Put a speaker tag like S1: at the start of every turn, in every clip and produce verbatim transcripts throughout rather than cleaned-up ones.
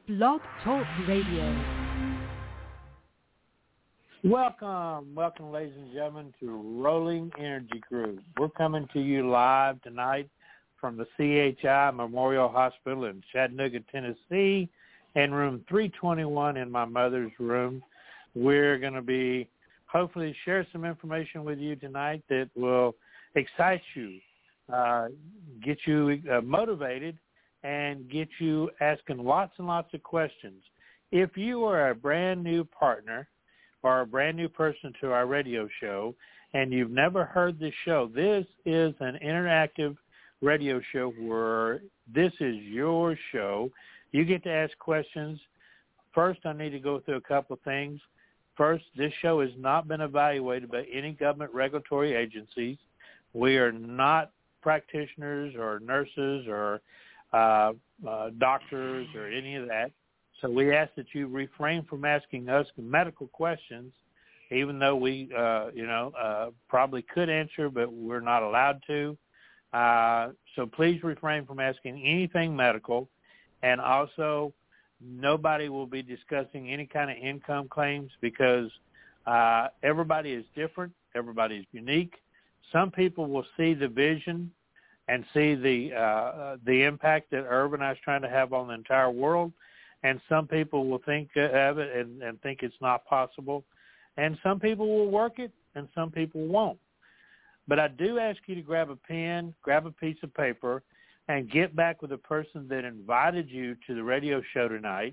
S1: Blog Talk Radio.
S2: Welcome, welcome, ladies and gentlemen, to Rolling Energy Group. We're coming to you live tonight from the C H I Memorial Hospital in Chattanooga, Tennessee, in room three twenty-one in my mother's room. We're going to be hopefully share some information with you tonight that will excite you, uh, get you uh, motivated, and get you asking lots and lots of questions. If you are a brand new partner or a brand new person to our radio show and you've never heard this show, this is an interactive radio show where this is your show. You get to ask questions. First, I need to go through a couple of things. First, this show has not been evaluated by any government regulatory agencies. We are not practitioners or nurses or uh, uh, doctors or any of that. So we ask that you refrain from asking us medical questions, even though we, uh, you know, uh, probably could answer, but we're not allowed to. Uh, so please refrain from asking anything medical. And also, nobody will be discussing any kind of income claims because uh, everybody is different. Everybody is unique. Some people will see the vision and see the uh, the impact that Urban is trying to have on the entire world. And some people will think of it and, and think it's not possible. And some people will work it and some people won't. But I do ask you to grab a pen, grab a piece of paper, and get back with the person that invited you to the radio show tonight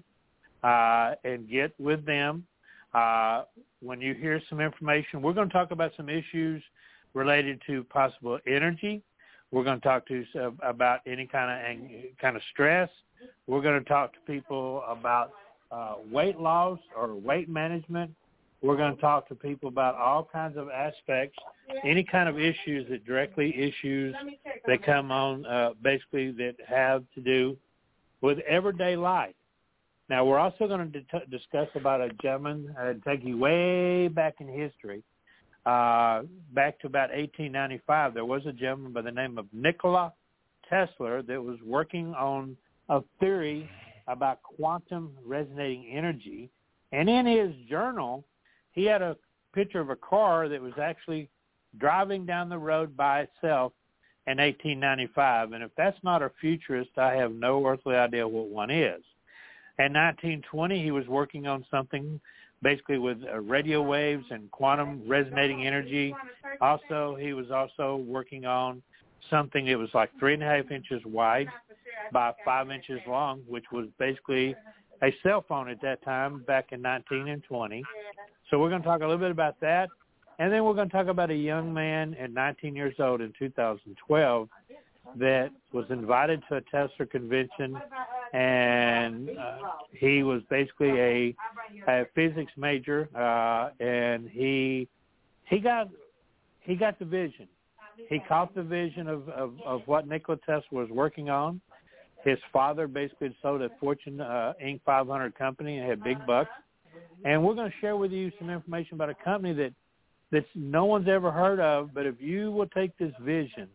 S2: uh, and get with them. Uh, when you hear some information, we're going to talk about some issues related to possible energy. We're going to talk to you about any kind of kind of stress. We're going to talk to people about uh, weight loss or weight management. We're going to talk to people about all kinds of aspects, any kind of issues that directly issues that come on, uh, basically that have to do with everyday life. Now, we're also going to d- discuss about a gentleman, uh, take you way back in history, uh, back to about eighteen ninety-five. There was a gentleman by the name of Nikola Tesla that was working on a theory about quantum resonating energy. And in his journal, he had a picture of a car that was actually driving down the road by itself in eighteen ninety-five. And if that's not a futurist, I have no earthly idea what one is. In nineteen twenty, he was working on something basically with uh, radio waves and quantum resonating energy. Also, he was also working on something that was like three and a half inches wide by five inches long, which was basically a cell phone at that time back in nineteen and twenty. So we're going to talk a little bit about that. And then we're going to talk about a young man at nineteen years old in two thousand twelve that was invited to a Tesla convention, and uh, he was basically a, a physics major, uh, and he he got he got the vision. He caught the vision of, of, of what Nikola Tesla was working on. His father basically sold a Fortune uh, Inc five hundred company and had big bucks. And we're going to share with you some information about a company that that no one's ever heard of, but if you will take this vision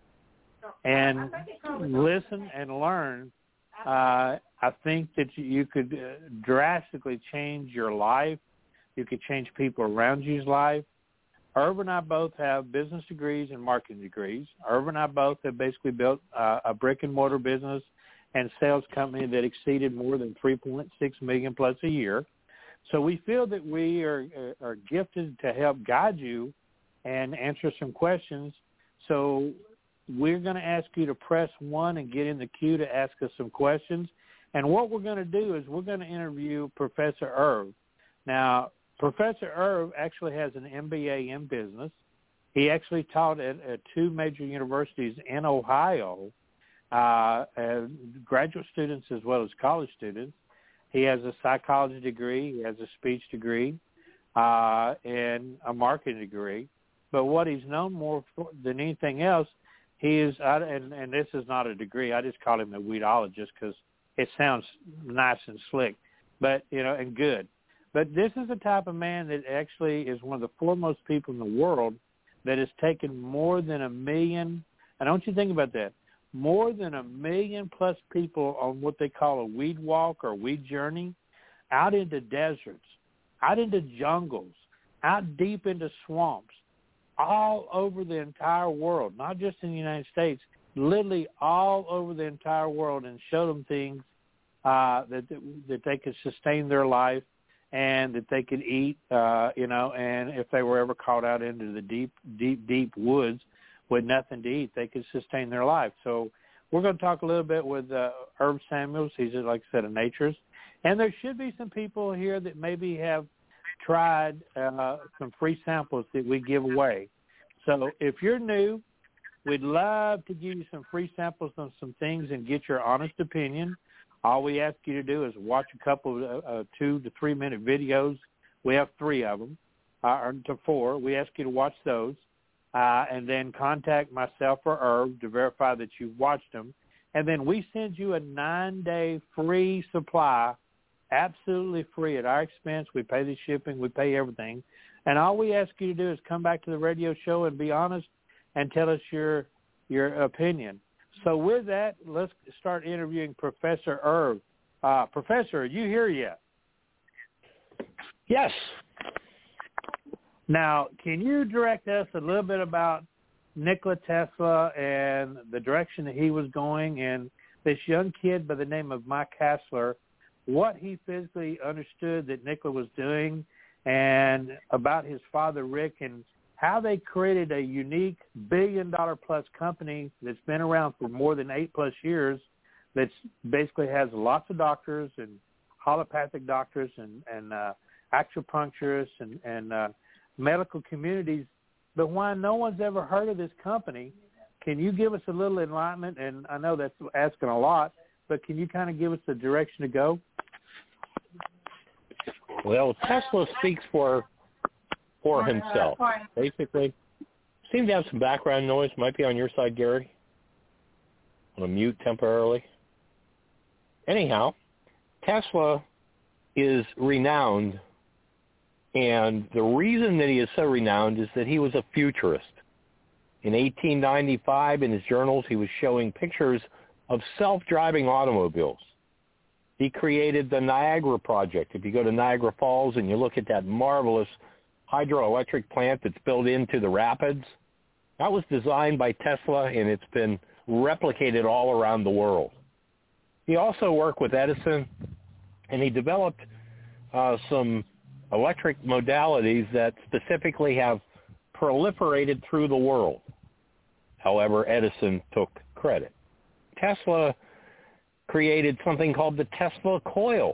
S2: and listen and learn, uh, I think that you could uh, drastically change your life. You could change people around you's life. Irv and I both have business degrees and marketing degrees. Irv and I both have basically built uh, a brick-and-mortar business and sales company that exceeded more than three point six million dollars plus a year. So we feel that we are, are gifted to help guide you and answer some questions. So we're going to ask you to press one and get in the queue to ask us some questions. And what we're going to do is we're going to interview Professor Irv. Now, Professor Irv actually has an M B A in business. He actually taught at, at two major universities in Ohio, uh, uh, graduate students as well as college students. He has a psychology degree, he has a speech degree, uh, and a marketing degree. But what he's known more for than anything else, he is, uh, and, and this is not a degree, I just call him a weedologist because it sounds nice and slick, but, you know, and good. But this is the type of man that actually is one of the foremost people in the world that has taken more than a million, and I want you to think about that, more than a million plus people on what they call a weed walk or weed journey out into deserts, out into jungles, out deep into swamps, all over the entire world, not just in the United States, literally all over the entire world, and show them things uh, that that they could sustain their life and that they could eat, uh, you know, and if they were ever caught out into the deep, deep, deep woods with nothing to eat, they could sustain their life. So we're going to talk a little bit with uh, Herb Samuels. He's, like I said, a naturist. And there should be some people here that maybe have tried uh, some free samples that we give away. So if you're new, we'd love to give you some free samples on some things and get your honest opinion. All we ask you to do is watch a couple of uh, two to three minute videos. We have three of them, uh, or to four. We ask you to watch those, uh, and then contact myself or Herb to verify that you've watched them. And then we send you a nine-day free supply, absolutely free at our expense. We pay the shipping. We pay everything. And all we ask you to do is come back to the radio show and be honest and tell us your your opinion. So with that, let's start interviewing Professor Herb. Uh, Professor, are you here yet?
S3: Yes.
S2: Now, can you direct us a little bit about Nikola Tesla and the direction that he was going, and this young kid by the name of Mike Hassler, what he physically understood that Nikola was doing, and about his father, Rick, and how they created a unique billion-dollar-plus company that's been around for more than eight-plus years, that basically has lots of doctors and allopathic doctors and, and uh, acupuncturists and, and uh, medical communities. But why no one's ever heard of this company, can you give us a little enlightenment? And I know that's asking a lot, but can you kind of give us the direction to go?
S3: Well, Tesla speaks for for himself. Basically, seem to have some background noise. Might be on your side, Gary. I'm going to mute temporarily. Anyhow, Tesla is renowned, and the reason that he is so renowned is that he was a futurist. In eighteen ninety-five, in his journals, he was showing pictures of self-driving automobiles. He created the Niagara Project. If you go to Niagara Falls and you look at that marvelous hydroelectric plant that's built into the rapids, that was designed by Tesla, and it's been replicated all around the world. He also worked with Edison, and he developed uh, some electric modalities that specifically have proliferated through the world. However, Edison took credit. Tesla created something called the Tesla coil,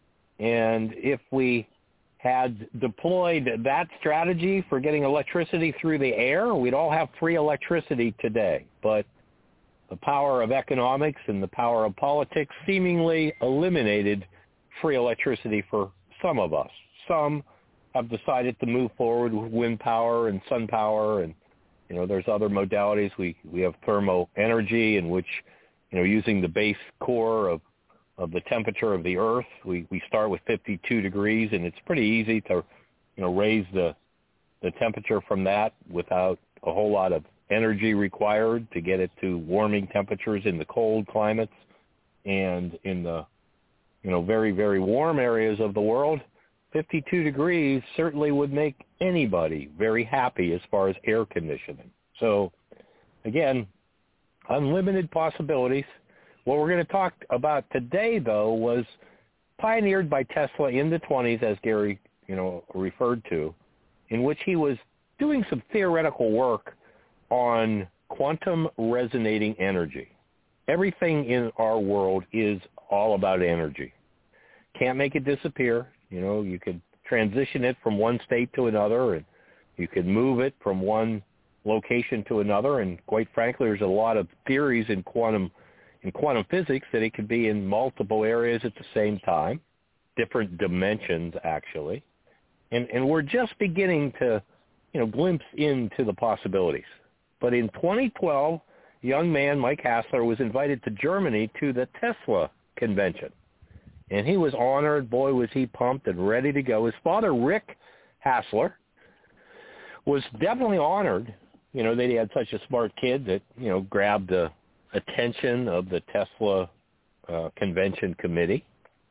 S3: and if we had deployed that strategy for getting electricity through the air, we'd all have free electricity today. But the power of economics and the power of politics seemingly eliminated free electricity for some of us. Some have decided to move forward with wind power and sun power, and you know, there's other modalities. We we have thermal energy, in which, you know, using the base core of of the temperature of the Earth, we, we start with fifty-two degrees, and it's pretty easy to, you know, raise the the temperature from that without a whole lot of energy required to get it to warming temperatures in the cold climates. And in the, you know, very, very warm areas of the world, fifty-two degrees certainly would make anybody very happy as far as air conditioning. So, again, unlimited possibilities. What we're going to talk about today, though, was pioneered by Tesla in the twenties, as Gary, you know, referred to, in which he was doing some theoretical work on quantum resonating energy. Everything in our world is all about energy. Can't make it disappear. You know, you could transition it from one state to another, and you could move it from one location to another. And quite frankly, there's a lot of theories in quantum in quantum physics that it could be in multiple areas at the same time, different dimensions actually. And and we're just beginning to, you know, glimpse into the possibilities. But in twenty twelve, young man Mike Hassler was invited to Germany to the Tesla convention. And he was honored. Boy, was he pumped and ready to go. His father, Rick Hassler, was definitely honored, you know, that he had such a smart kid that, you know, grabbed a, attention of the Tesla uh, convention committee.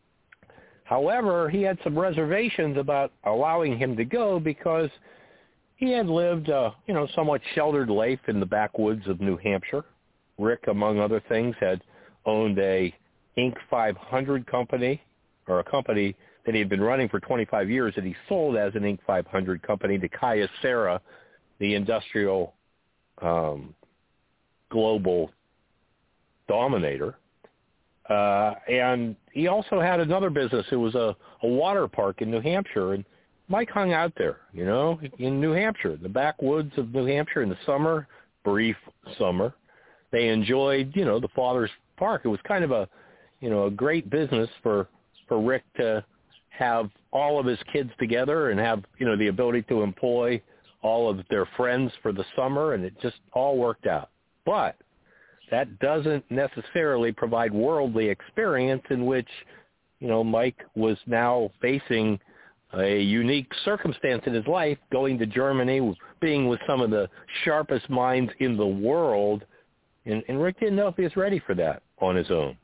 S3: However, he had some reservations about allowing him to go because he had lived a, you know, somewhat sheltered life in the backwoods of New Hampshire. Rick, among other things, had owned a Inc five hundred company, or a company that he had been running for twenty-five years that he sold as an Inc five hundred company to Kyocera, the industrial um, global dominator. Uh, and he also had another business. It was a, a water park in New Hampshire, and Mike hung out there, you know, in New Hampshire, the backwoods of New Hampshire in the summer, brief summer. They enjoyed, you know, the father's park. It was kind of a, you know, a great business for, for Rick to have all of his kids together and have, you know, the ability to employ all of their friends for the summer, and it just all worked out. But that doesn't necessarily provide worldly experience in which, you know, Mike was now facing a unique circumstance in his life, going to Germany, being with some of the sharpest minds in the world, and, and Rick didn't know if he was ready for that on his own.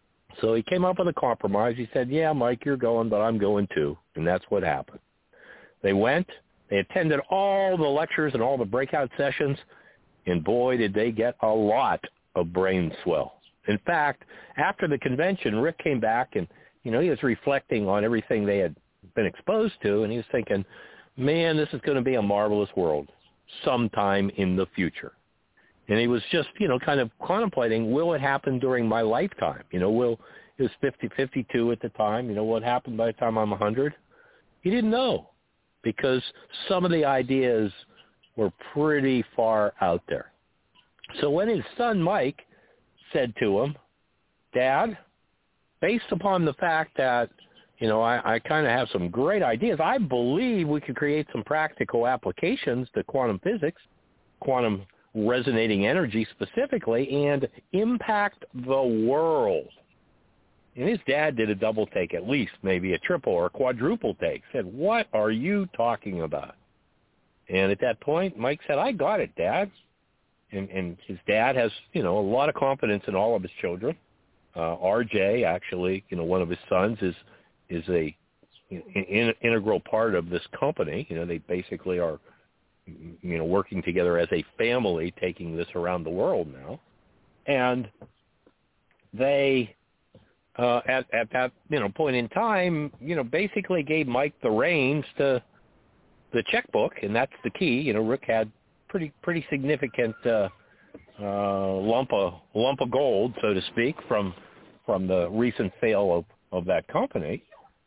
S3: So he came up with a compromise. He said, yeah, Mike, you're going, but I'm going too, and that's what happened. They went. They attended all the lectures and all the breakout sessions, and boy, did they get a lot of brain swell. In fact, after the convention, Rick came back, and, you know, he was reflecting on everything they had been exposed to, and he was thinking, man, this is going to be a marvelous world sometime in the future. And he was just, you know, kind of contemplating, will it happen during my lifetime? You know, will, he was fifty, fifty-two at the time, you know, what happened by the time I'm one hundred? He didn't know, because some of the ideas were pretty far out there. So when his son Mike said to him, Dad, based upon the fact that, you know, I, I kind of have some great ideas, I believe we could create some practical applications to quantum physics, quantum resonating energy specifically, and impact the world. And his dad did a double take, at least maybe a triple or a quadruple take, said, what are you talking about? And at that point, Mike said, I got it, Dad. And, and his dad has, you know, a lot of confidence in all of his children. Uh, R J, actually, you know, one of his sons is is a in, integral part of this company. You know, they basically are, you know, working together as a family, taking this around the world now. And they, uh, at, at that, you know, point in time, you know, basically gave Mike the reins to the checkbook, and that's the key. You know, Rick had pretty pretty significant uh, uh, lump of lump of gold, so to speak, from from the recent sale of, of that company.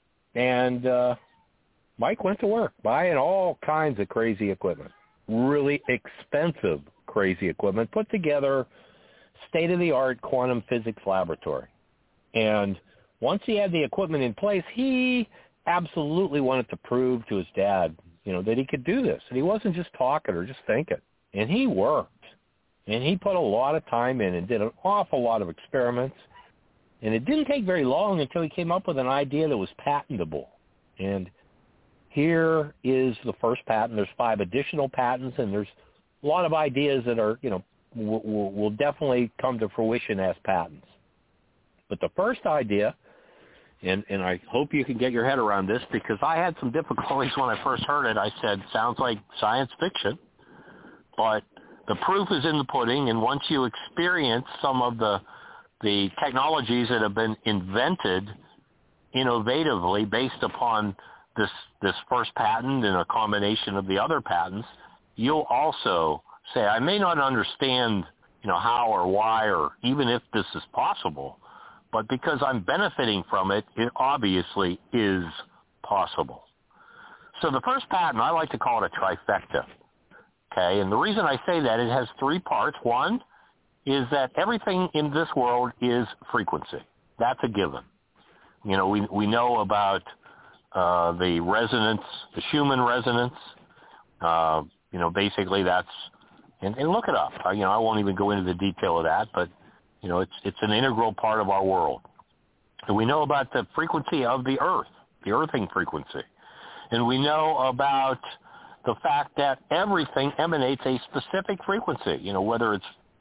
S3: And uh, Mike went to work buying all kinds of crazy equipment, really expensive crazy equipment, put together state-of-the-art quantum physics laboratory. And once he had the equipment in place, he absolutely wanted to prove to his dad, you know, that he could do this. And he wasn't just talking or just thinking. And he worked. And he put a lot of time in and did an awful lot of experiments. And it didn't take very long until he came up with an idea that was patentable. And here is the first patent. There's five additional patents, and there's a lot of ideas that are, you know, will, will definitely come to fruition as patents. But the first idea, and, and I hope you can get your head around this, because I had some difficulties when I first heard it. I said, sounds like science fiction. But the proof is in the pudding, and once you experience some of the the technologies that have been invented innovatively based upon this this first patent and a combination of the other patents, you'll also say, I may not understand, you know, how or why or even if this is possible, but because I'm benefiting from it, it obviously is possible. So the first patent, I like to call it a trifecta. Okay, and the reason I say that, it has three parts. One is that everything in this world is frequency. That's a given. You know, we we know about uh, the resonance, the Schumann resonance. Uh, you know, basically that's, and, and look it up. I, you know, I won't even go into the detail of that, but you know, it's it's an integral part of our world. And we know about the frequency of the Earth, the earthing frequency, and we know about the fact that everything emanates a specific frequency, you know, whether it's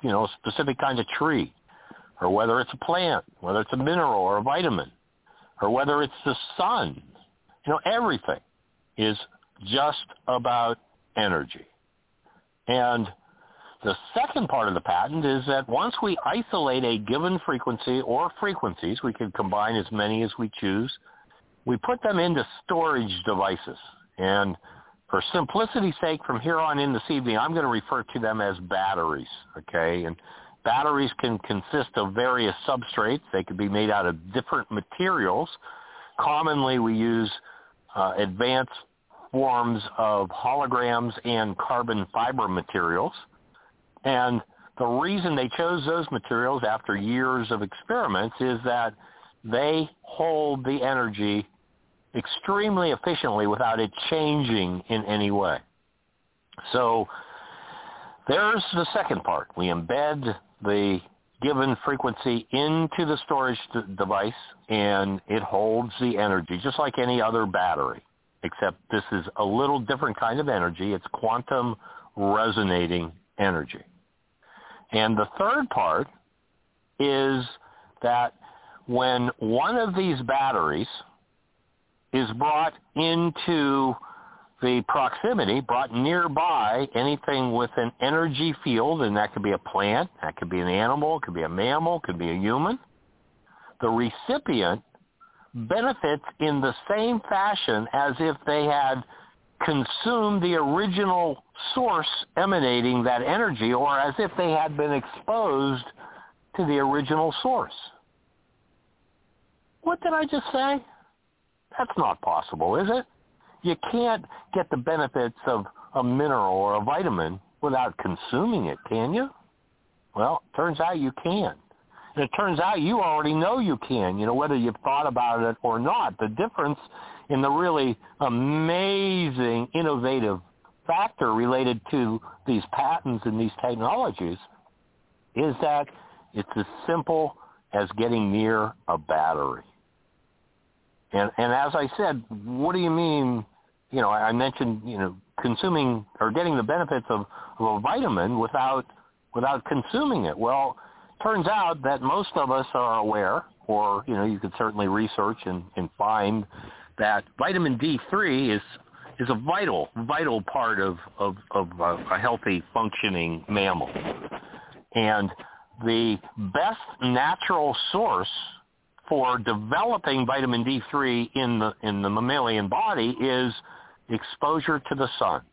S3: you know, a specific kind of tree, or whether it's a plant, whether it's a mineral or a vitamin, or whether it's the sun. You know, everything is just about energy. And the second part of the patent is that once we isolate a given frequency or frequencies, we can combine as many as we choose, we put them into storage devices. And for simplicity's sake, from here on in this evening, I'm going to refer to them as batteries, okay? And batteries can consist of various substrates. They could be made out of different materials. Commonly, we use uh, advanced forms of holograms and carbon fiber materials. And the reason they chose those materials after years of experiments is that they hold the energy extremely efficiently without it changing in any way. So there's the second part. We embed the given frequency into the storage d- device, and it holds the energy just like any other battery, except this is a little different kind of energy. It's quantum resonating energy. And the third part is that when one of these batteries is brought into the proximity, brought nearby anything with an energy field, and that could be a plant, that could be an animal, it could be a mammal, it could be a human, the recipient benefits in the same fashion as if they had consumed the original source emanating that energy, or as if they had been exposed to the original source. What did I just say? That's not possible, is it? You can't get the benefits of a mineral or a vitamin without consuming it, can you? Well, it turns out you can. And it turns out you already know you can, you know, whether you've thought about it or not. The difference in the really amazing, innovative factor related to these patents and these technologies is that it's as simple as getting near a battery. And, and as I said, what do you mean, you know, I mentioned, you know, consuming or getting the benefits of, of a vitamin without without consuming it. Well, turns out that most of us are aware, or, you know, you could certainly research and, and find that vitamin D three is is a vital, vital part of, of, of a, a healthy, functioning mammal. And the best natural source for developing vitamin D three in the in the mammalian body is exposure to the sun.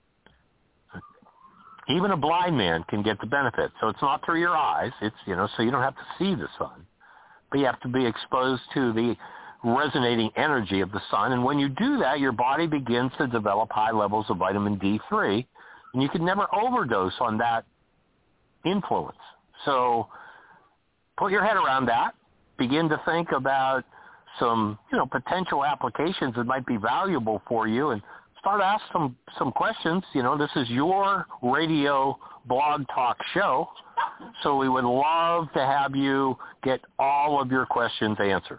S3: Even a blind man can get the benefit. So it's not through your eyes. It's, you know, so you don't have to see the sun, but you have to be exposed to the resonating energy of the sun. And when you do that, your body begins to develop high levels of vitamin D three, and you can never overdose on that influence. So put your head around that. Begin to think about some, you know, potential applications that might be valuable for you, and start to ask some, some questions. You know, this is your radio blog talk show, so we would love to have you get all of your questions answered.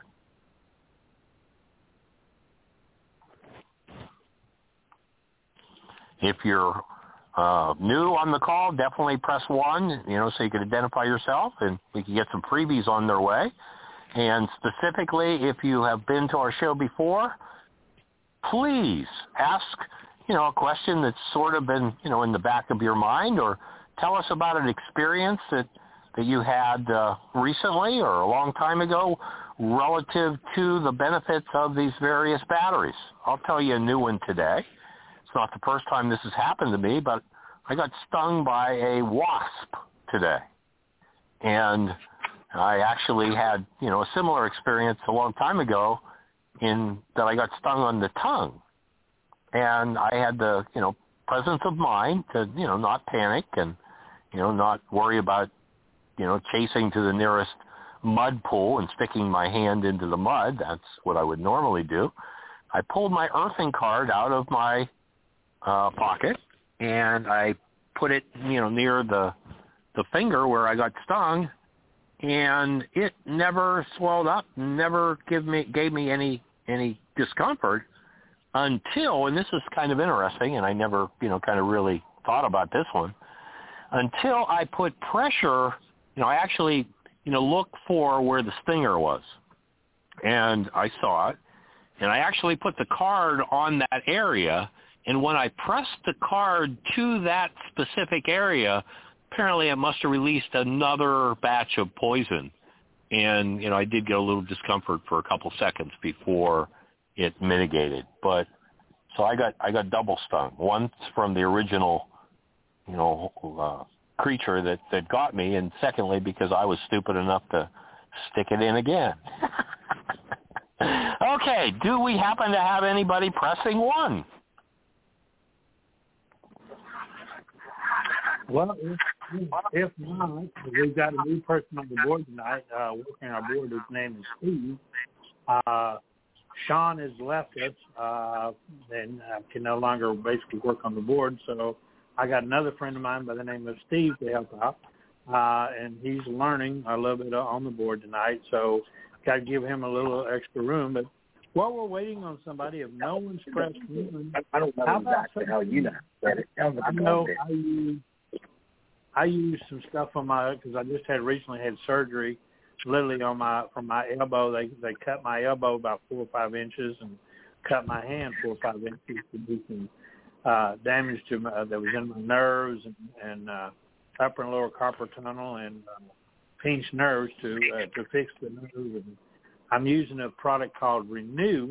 S3: If you're uh, new on the call, definitely press one, you know, so you can identify yourself, and we can get some freebies on their way. And specifically, if you have been to our show before, please ask, you know, a question that's sort of been, you know, in the back of your mind, or tell us about an experience that, that you had uh, recently or a long time ago relative to the benefits of these various batteries. I'll tell you a new one today. It's not the first time this has happened to me, but I got stung by a wasp today. And I actually had, you know, a similar experience a long time ago in that I got stung on the tongue. And I had the, you know, presence of mind to, you know, not panic and, you know, not worry about, you know, chasing to the nearest mud pool and sticking my hand into the mud. That's what I would normally do. I pulled my earthing card out of my uh, pocket, and I put it, you know, near the the finger where I got stung, and it never swelled up, never give me gave me any any discomfort until, and this is kind of interesting, and I never, you know, kind of really thought about this one, until I put pressure, you know, I actually, you know, looked for where the stinger was. And I saw it. And I actually put the card on that area. And when I pressed the card to that specific area, apparently it must have released another batch of poison. And, you know, I did get a little discomfort for a couple seconds before it mitigated. But so I got I got double stung. Once from the original, you know, uh, creature that, that got me, and secondly because I was stupid enough to stick it in again. Okay, do we happen to have anybody pressing one?
S2: Well, if, if not, we've got a new person on the board tonight, uh, working our board. His name is Steve. Uh, Sean has left us uh, and uh, can no longer basically work on the board, so I got another friend of mine by the name of Steve to help out, uh, and he's learning a little bit on the board tonight, so got to give him a little extra room. But while we're waiting on somebody, if no one's pressed one,
S4: I don't know exactly how you know.
S2: I know I use, I use some stuff on my, because I just had recently had surgery, literally on my, from my elbow. They they cut my elbow about four or five inches and cut my hand four or five inches to do some uh, damage to my, uh, that was in my nerves and, and uh, upper and lower carpal tunnel and uh, pinched nerves to uh, to fix the nerve. And I'm using a product called Renew,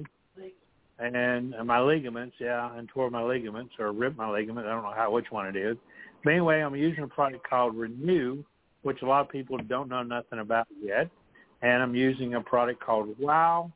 S2: and uh, my ligaments, yeah, and tore my ligaments or ripped my ligament. I don't know how which one it is. But anyway, I'm using a product called Renew, which a lot of people don't know nothing about yet. And I'm using a product called Wow,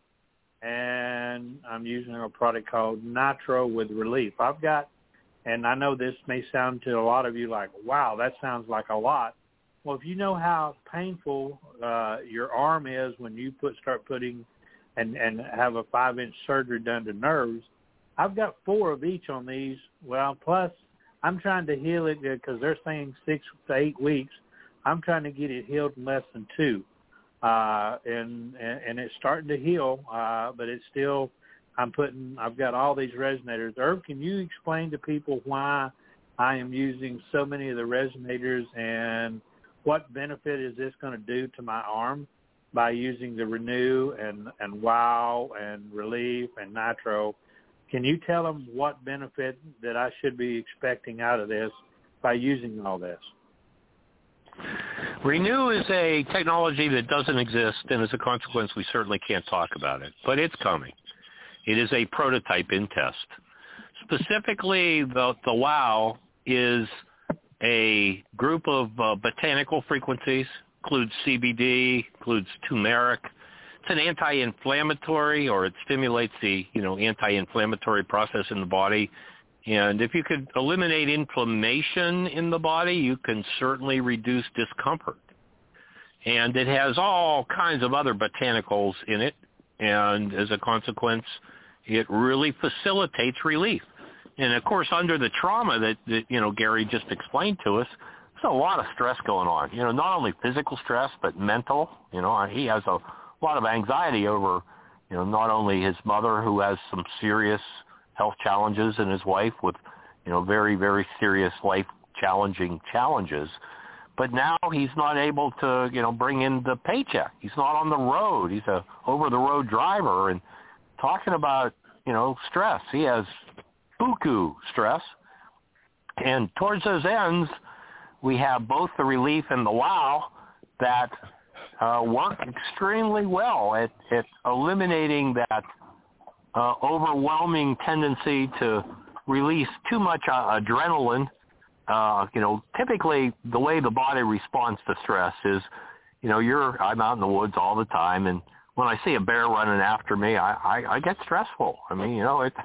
S2: and I'm using a product called Nitro with Relief. I've got, and I know this may sound to a lot of you like, wow, that sounds like a lot. Well, if you know how painful uh, your arm is when you put start putting and, and have a five-inch surgery done to nerves, I've got four of each on these. Well, plus I'm trying to heal it because they're saying six to eight weeks. I'm trying to get it healed in less than two. Uh, and, and and it's starting to heal, uh, but it's still, I'm putting, I've got all these resonators. Herb, can you explain to people why I am using so many of the resonators and what benefit is this going to do to my arm by using the Renew and, and Wow and Relief and Nitro? Can you tell them what benefit that I should be expecting out of this by using all this?
S3: Renew is a technology that doesn't exist, and as a consequence, we certainly can't talk about it. But it's coming. It is a prototype in test. Specifically, the, the Wow is a group of uh, botanical frequencies, includes C B D, includes turmeric. It's an anti-inflammatory, or it stimulates the, you know, anti-inflammatory process in the body. And if you could eliminate inflammation in the body, you can certainly reduce discomfort. And it has all kinds of other botanicals in it, and as a consequence, it really facilitates relief. And, of course, under the trauma that, that, you know, Gary just explained to us, there's a lot of stress going on. You know, not only physical stress, but mental. You know, he has a lot of anxiety over, you know, not only his mother, who has some serious health challenges, and his wife with, you know, very, very serious life-challenging challenges. But now he's not able to, you know, bring in the paycheck. He's not on the road. He's a over-the-road driver. And talking about, you know, stress, he has buku stress. And towards those ends, we have both the Relief and the Wow that uh, work extremely well at, at eliminating that uh, overwhelming tendency to release too much uh, adrenaline. Uh, you know, typically the way the body responds to stress is, you know, you're I'm out in the woods all the time, and when I see a bear running after me, I, I, I get stressful. I mean, you know, it,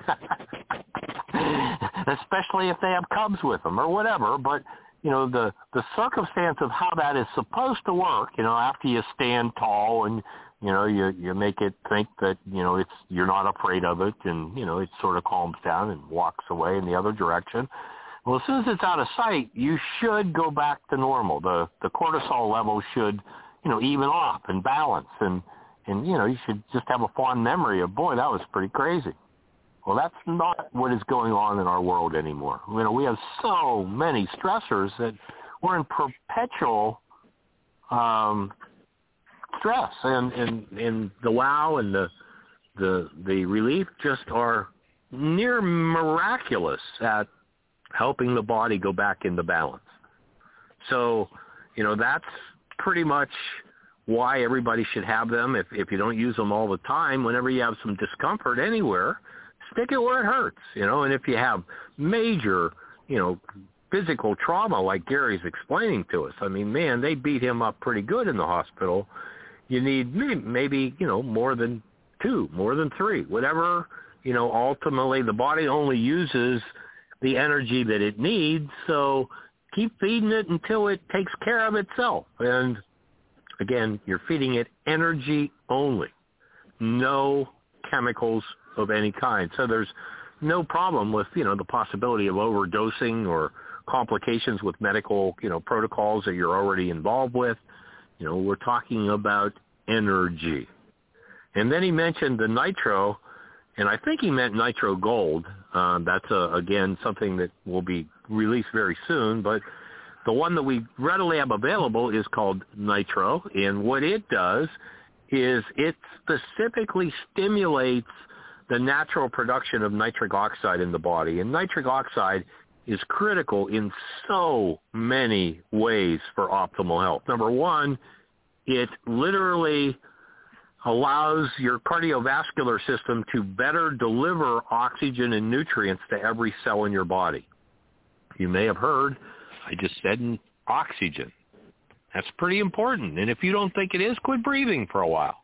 S3: especially if they have cubs with them or whatever. But, you know, the, the circumstance of how that is supposed to work, you know, after you stand tall and, you know, you, you make it think that, you know, it's you're not afraid of it, and, you know, it sort of calms down and walks away in the other direction. Well, as soon as it's out of sight, you should go back to normal. The the cortisol level should, you know, even off and balance. And, and, you know, you should just have a fond memory of, boy, that was pretty crazy. Well, that's not what is going on in our world anymore. You know, we have so many stressors that we're in perpetual um, stress, and, and, and the wow and the the the relief just are near miraculous at helping the body go back into balance. So, you know, that's pretty much why everybody should have them. If if you don't use them all the time, whenever you have some discomfort anywhere, stick it where it hurts, you know. And if you have major, you know, physical trauma like Gary's explaining to us, I mean, man, they beat him up pretty good in the hospital. You need maybe, you know, more than two, more than three, whatever, you know, ultimately the body only uses the energy that it needs, so keep feeding it until it takes care of itself. And again, you're feeding it energy only, no chemicals of any kind. So there's no problem with, you know, the possibility of overdosing or complications with medical, you know, protocols that you're already involved with. You know, we're talking about energy. And then he mentioned the nitro, and I think he meant nitro gold. Uh, that's, uh, again, something that will be released very soon. But the one that we readily have available is called nitro. And what it does is it specifically stimulates the natural production of nitric oxide in the body. And nitric oxide is critical in so many ways for optimal health. Number one, it literally allows your cardiovascular system to better deliver oxygen and nutrients to every cell in your body. You may have heard, I just said oxygen. That's pretty important. And if you don't think it is, quit breathing for a while.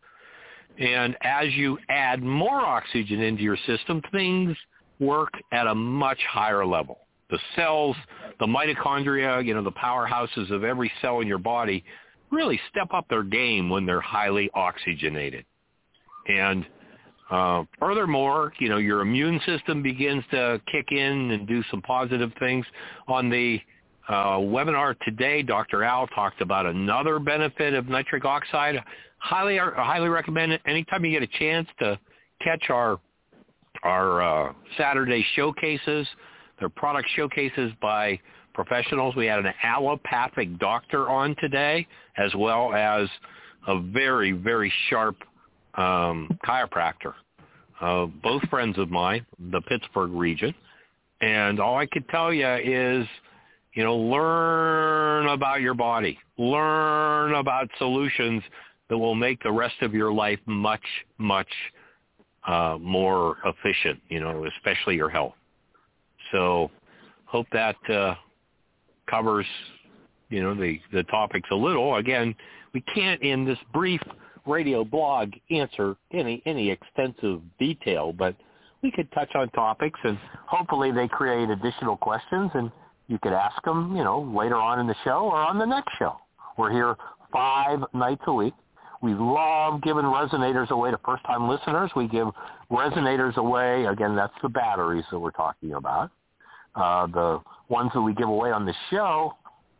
S3: And as you add more oxygen into your system, things work at a much higher level. The cells, the mitochondria, you know, the powerhouses of every cell in your body really step up their game when they're highly oxygenated. And uh, furthermore, you know, your immune system begins to kick in and do some positive things. On the uh, webinar today, Doctor Al talked about another benefit of nitric oxide. Highly, highly recommend it. Anytime you get a chance to catch our our uh, Saturday showcases, they're product showcases by professionals. We had an allopathic doctor on today, as well as a very, very sharp um, chiropractor, uh, both friends of mine, the Pittsburgh region. And all I could tell you is, you know, learn about your body. Learn about solutions that will make the rest of your life much, much uh, more efficient, you know, especially your health. So hope that uh, covers, you know, the, the topics a little. Again, we can't in this brief radio blog answer any, any extensive detail, but we could touch on topics, and hopefully they create additional questions, and you could ask them, you know, later on in the show or on the next show. We're here five nights a week. We love giving resonators away to first-time listeners. We give resonators away. Again, that's the batteries that we're talking about. Uh, the ones that we give away on the show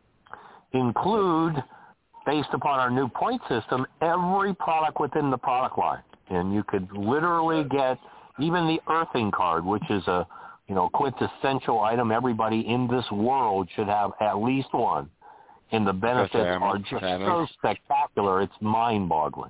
S3: include, based upon our new point system, every product within the product line. And you could literally get even the earthing card, which is a, you know, quintessential item everybody in this world should have at least one. And the benefits are just so spectacular, it's mind-boggling.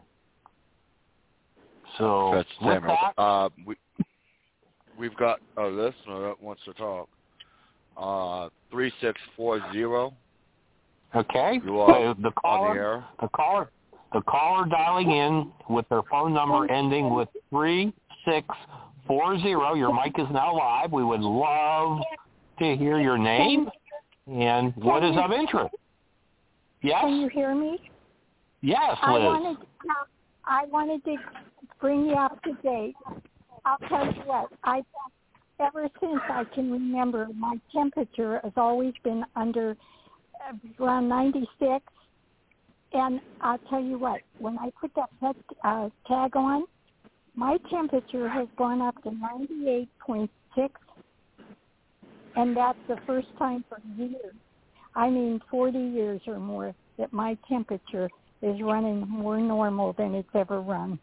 S3: So
S5: That's
S3: with that,
S5: uh, we, we've got a listener that wants to talk. Uh, three six four zero.
S3: Okay.
S5: You are
S3: the, the caller,
S5: on the air.
S3: The caller, the caller dialing in with their phone number ending with three six four zero. Your mic is now live. We would love to hear your name and what is of interest. Yes.
S6: Can you hear me?
S3: Yes, Liz.
S6: I wanted, I wanted to bring you up to date. I'll tell you what, I ever since I can remember, my temperature has always been under around ninety-six. And I'll tell you what, when I put that pet, uh, tag on, my temperature has gone up to ninety-eight point six, and that's the first time for years. I mean forty years or more that my temperature is running more normal than it's ever run.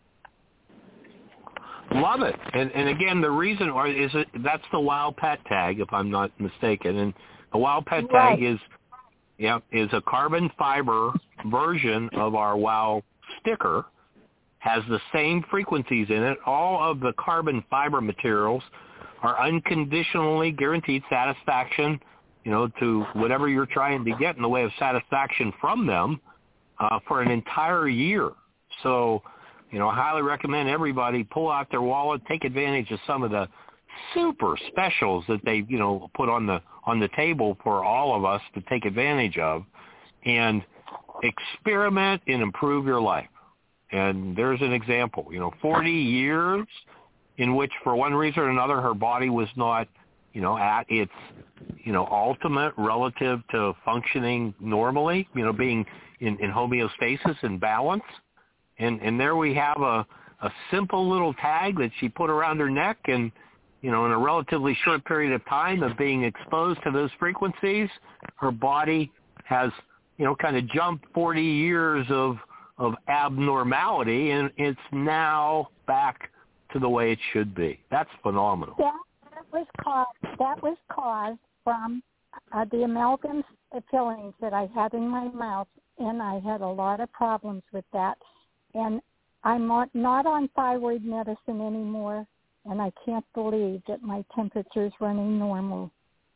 S3: Love it. And, and again, the reason or is it that's the Wow Pet tag, if I'm not mistaken. And the Wow Pet
S6: Right.
S3: tag is yep, is a carbon fiber version of our WOW sticker. Has the same frequencies in it. All of the carbon fiber materials are unconditionally guaranteed satisfaction, you know, to whatever you're trying to get in the way of satisfaction from them uh, for an entire year. So, you know, I highly recommend everybody pull out their wallet, take advantage of some of the super specials that they, you know, put on the on the table for all of us to take advantage of, and experiment and improve your life. And there's an example, you know, forty years in which for one reason or another her body was not, you know, at its, you know, ultimate relative to functioning normally, you know, being in, in homeostasis and balance. And and there we have a, a simple little tag that she put around her neck, and, you know, in a relatively short period of time of being exposed to those frequencies, her body has, you know, kind of jumped forty years of of abnormality, and it's now back to the way it should be. That's phenomenal.
S6: That, that was caused. That was caused from uh, the amalgam fillings that I had in my mouth, and I had a lot of problems with that. And I'm not on thyroid medicine anymore, and I can't believe that my temperature's running normal.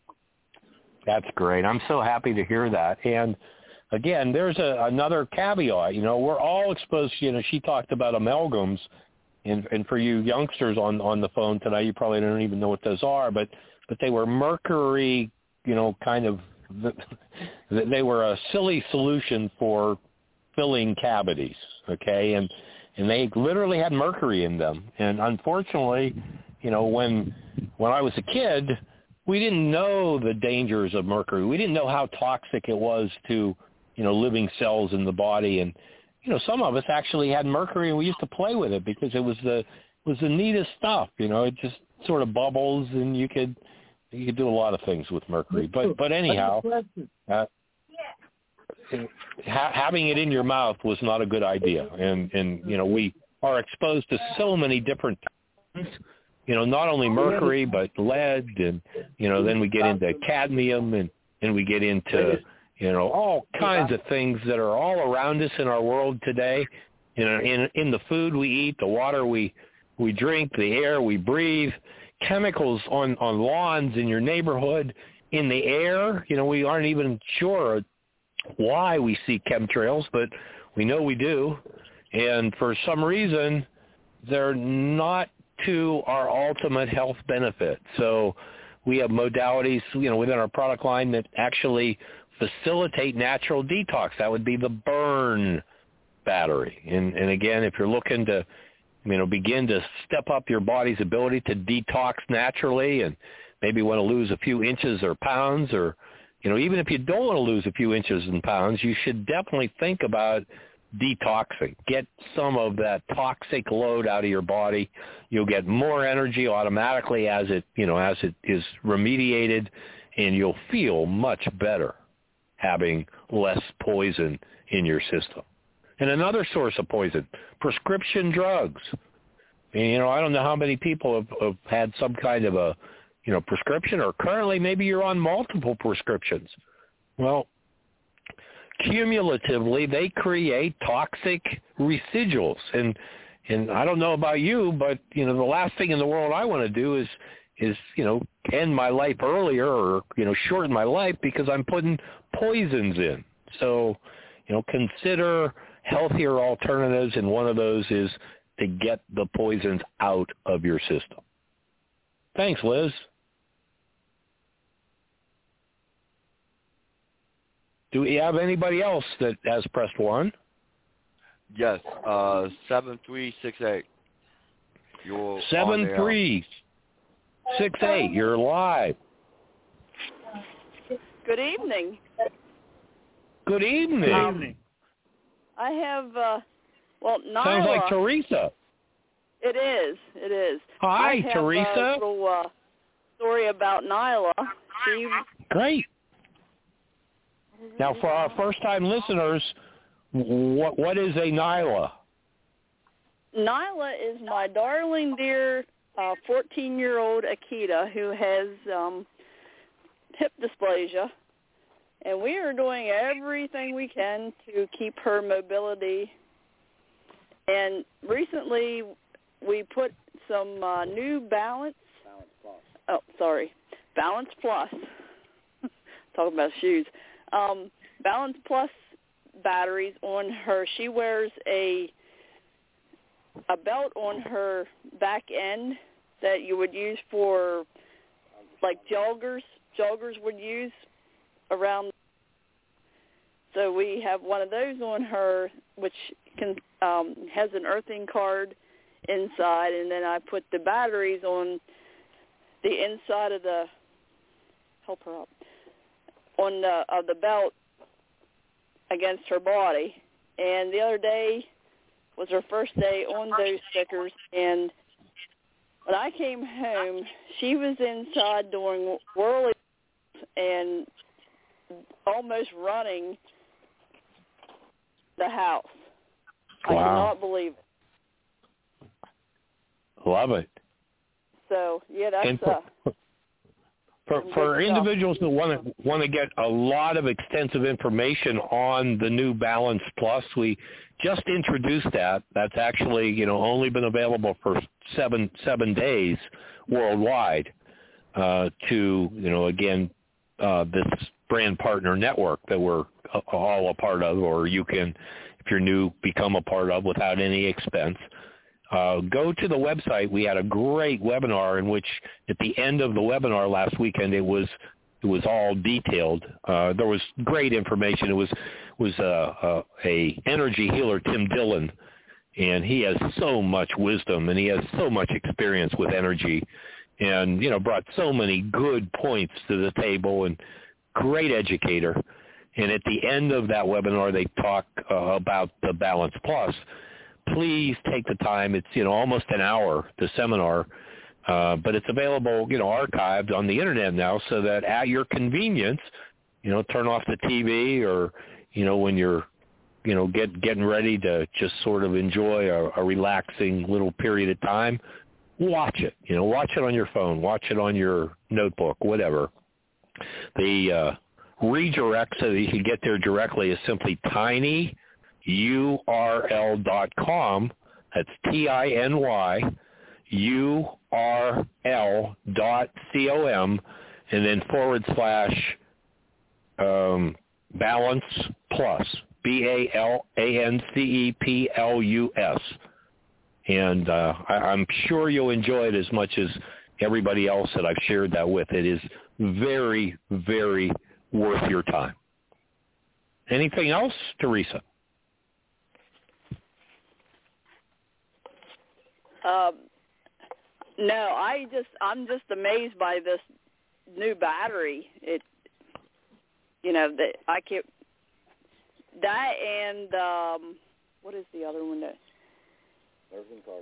S3: That's great. I'm so happy to hear that. And again, there's a, another caveat. You know, we're all exposed. You know, she talked about amalgams, and, and for you youngsters on, on the phone tonight, you probably don't even know what those are, but, but they were mercury, you know, kind of, they were a silly solution for filling cavities, okay? And and they literally had mercury in them. And unfortunately, you know, when when I was a kid, we didn't know the dangers of mercury. We didn't know how toxic it was to, you know, living cells in the body. And, you know, some of us actually had mercury, and we used to play with it because it was the it was the neatest stuff. You know, it just sort of bubbles, and you could you could do a lot of things with mercury. But but anyhow, uh, ha- having it in your mouth was not a good idea. And and you know, we are exposed to so many different things. You know, not only mercury, but lead, and, you know, then we get into cadmium, and, and we get into, you know, all kinds of things that are all around us in our world today. You know, in in the food we eat, the water we we drink, the air we breathe, chemicals on, on lawns in your neighborhood, in the air. You know, we aren't even sure why we see chemtrails, but we know we do. And for some reason, they're not to our ultimate health benefit. So we have modalities, you know, within our product line that actually facilitate natural detox. That would be the burn battery. And, and again, if you're looking to, you know, begin to step up your body's ability to detox naturally, and maybe want to lose a few inches or pounds, or, you know, even if you don't want to lose a few inches and pounds, you should definitely think about detoxing. Get some of that toxic load out of your body. You'll get more energy automatically as it, you know, as it is remediated, and you'll feel much better having less poison in your system. And another source of poison, prescription drugs. And, you know, I don't know how many people have, have had some kind of a, you know, prescription, or currently maybe you're on multiple prescriptions. Well, cumulatively, they create toxic residuals. And and I don't know about you, but, you know, the last thing in the world I want to do is, is, you know, end my life earlier, or, you know, shorten my life because I'm putting poisons in. So, you know, consider healthier alternatives, and one of those is to get the poisons out of your system. Thanks, Liz. Do we have anybody else that has pressed one?
S5: Yes, uh, seven three six eight. You're
S3: seven three six eight. You're live.
S7: Good evening.
S3: Good evening.
S2: Good evening.
S7: I have, uh, well, Nyla.
S3: Sounds like Teresa.
S7: It is. It is.
S3: Hi,
S7: I have
S3: Teresa.
S7: a little uh, story about Nyla. She...
S3: Great. Now, for our first-time listeners, what what is a Nyla?
S7: Nyla is my darling dear uh, fourteen-year-old Akita who has um, hip dysplasia, and we are doing everything we can to keep her mobility. And recently, we put some uh, new Balance.
S4: Balance Plus.
S7: Oh, sorry, Balance Plus. Talking about shoes. Um, Balance Plus batteries on her. She wears a a belt on her back end that you would use for, like, joggers. Joggers would use around. So we have one of those on her, which can um, has an earthing card inside, and then I put the batteries on the inside of the help her up on the of the belt against her body. And the other day was her first day on those stickers, and when I came home, she was inside doing whirly and almost running the house.
S3: Wow.
S7: I cannot believe it.
S3: Love it.
S7: So, yeah, that's...
S3: And for,
S7: uh,
S3: for, for individuals that want to want to get a lot of extensive information on the new Balance Plus, we just introduced that. That's actually, you know, only been available for seven seven days worldwide uh, to, you know, again, uh, this brand partner network that we're all a part of, or you can, if you're new, become a part of without any expense. Uh, go to the website. We had a great webinar in which at the end of the webinar last weekend, it was it was all detailed. Uh, there was great information. It was was uh, uh, a energy healer, Tim Dillon, and he has so much wisdom and he has so much experience with energy, and you know brought so many good points to the table, and great educator. And at the end of that webinar, they talk uh, about the Balance Plus. Please take the time. It's, you know, almost an hour, the seminar, uh, but it's available, you know, archived on the internet now, so that at your convenience, you know, turn off the T V, or, you know, when you're, you know, get getting ready to just sort of enjoy a, a relaxing little period of time, watch it. You know, watch it on your phone, watch it on your notebook, whatever. The uh, redirect so that you can get there directly is simply tiny U R L dot com. That's T I N Y U R L dot C O M, and then forward slash um, Balance Plus, B A L A N C E P L U S. And uh, I, I'm sure you'll enjoy it as much as everybody else that I've shared that with. It is very, very worth your time. Anything else, Teresa?
S7: Um, no, I just, I'm just amazed by this new battery. It, you know, that I can't, that and, um, what is the other one that?
S4: Nursing card.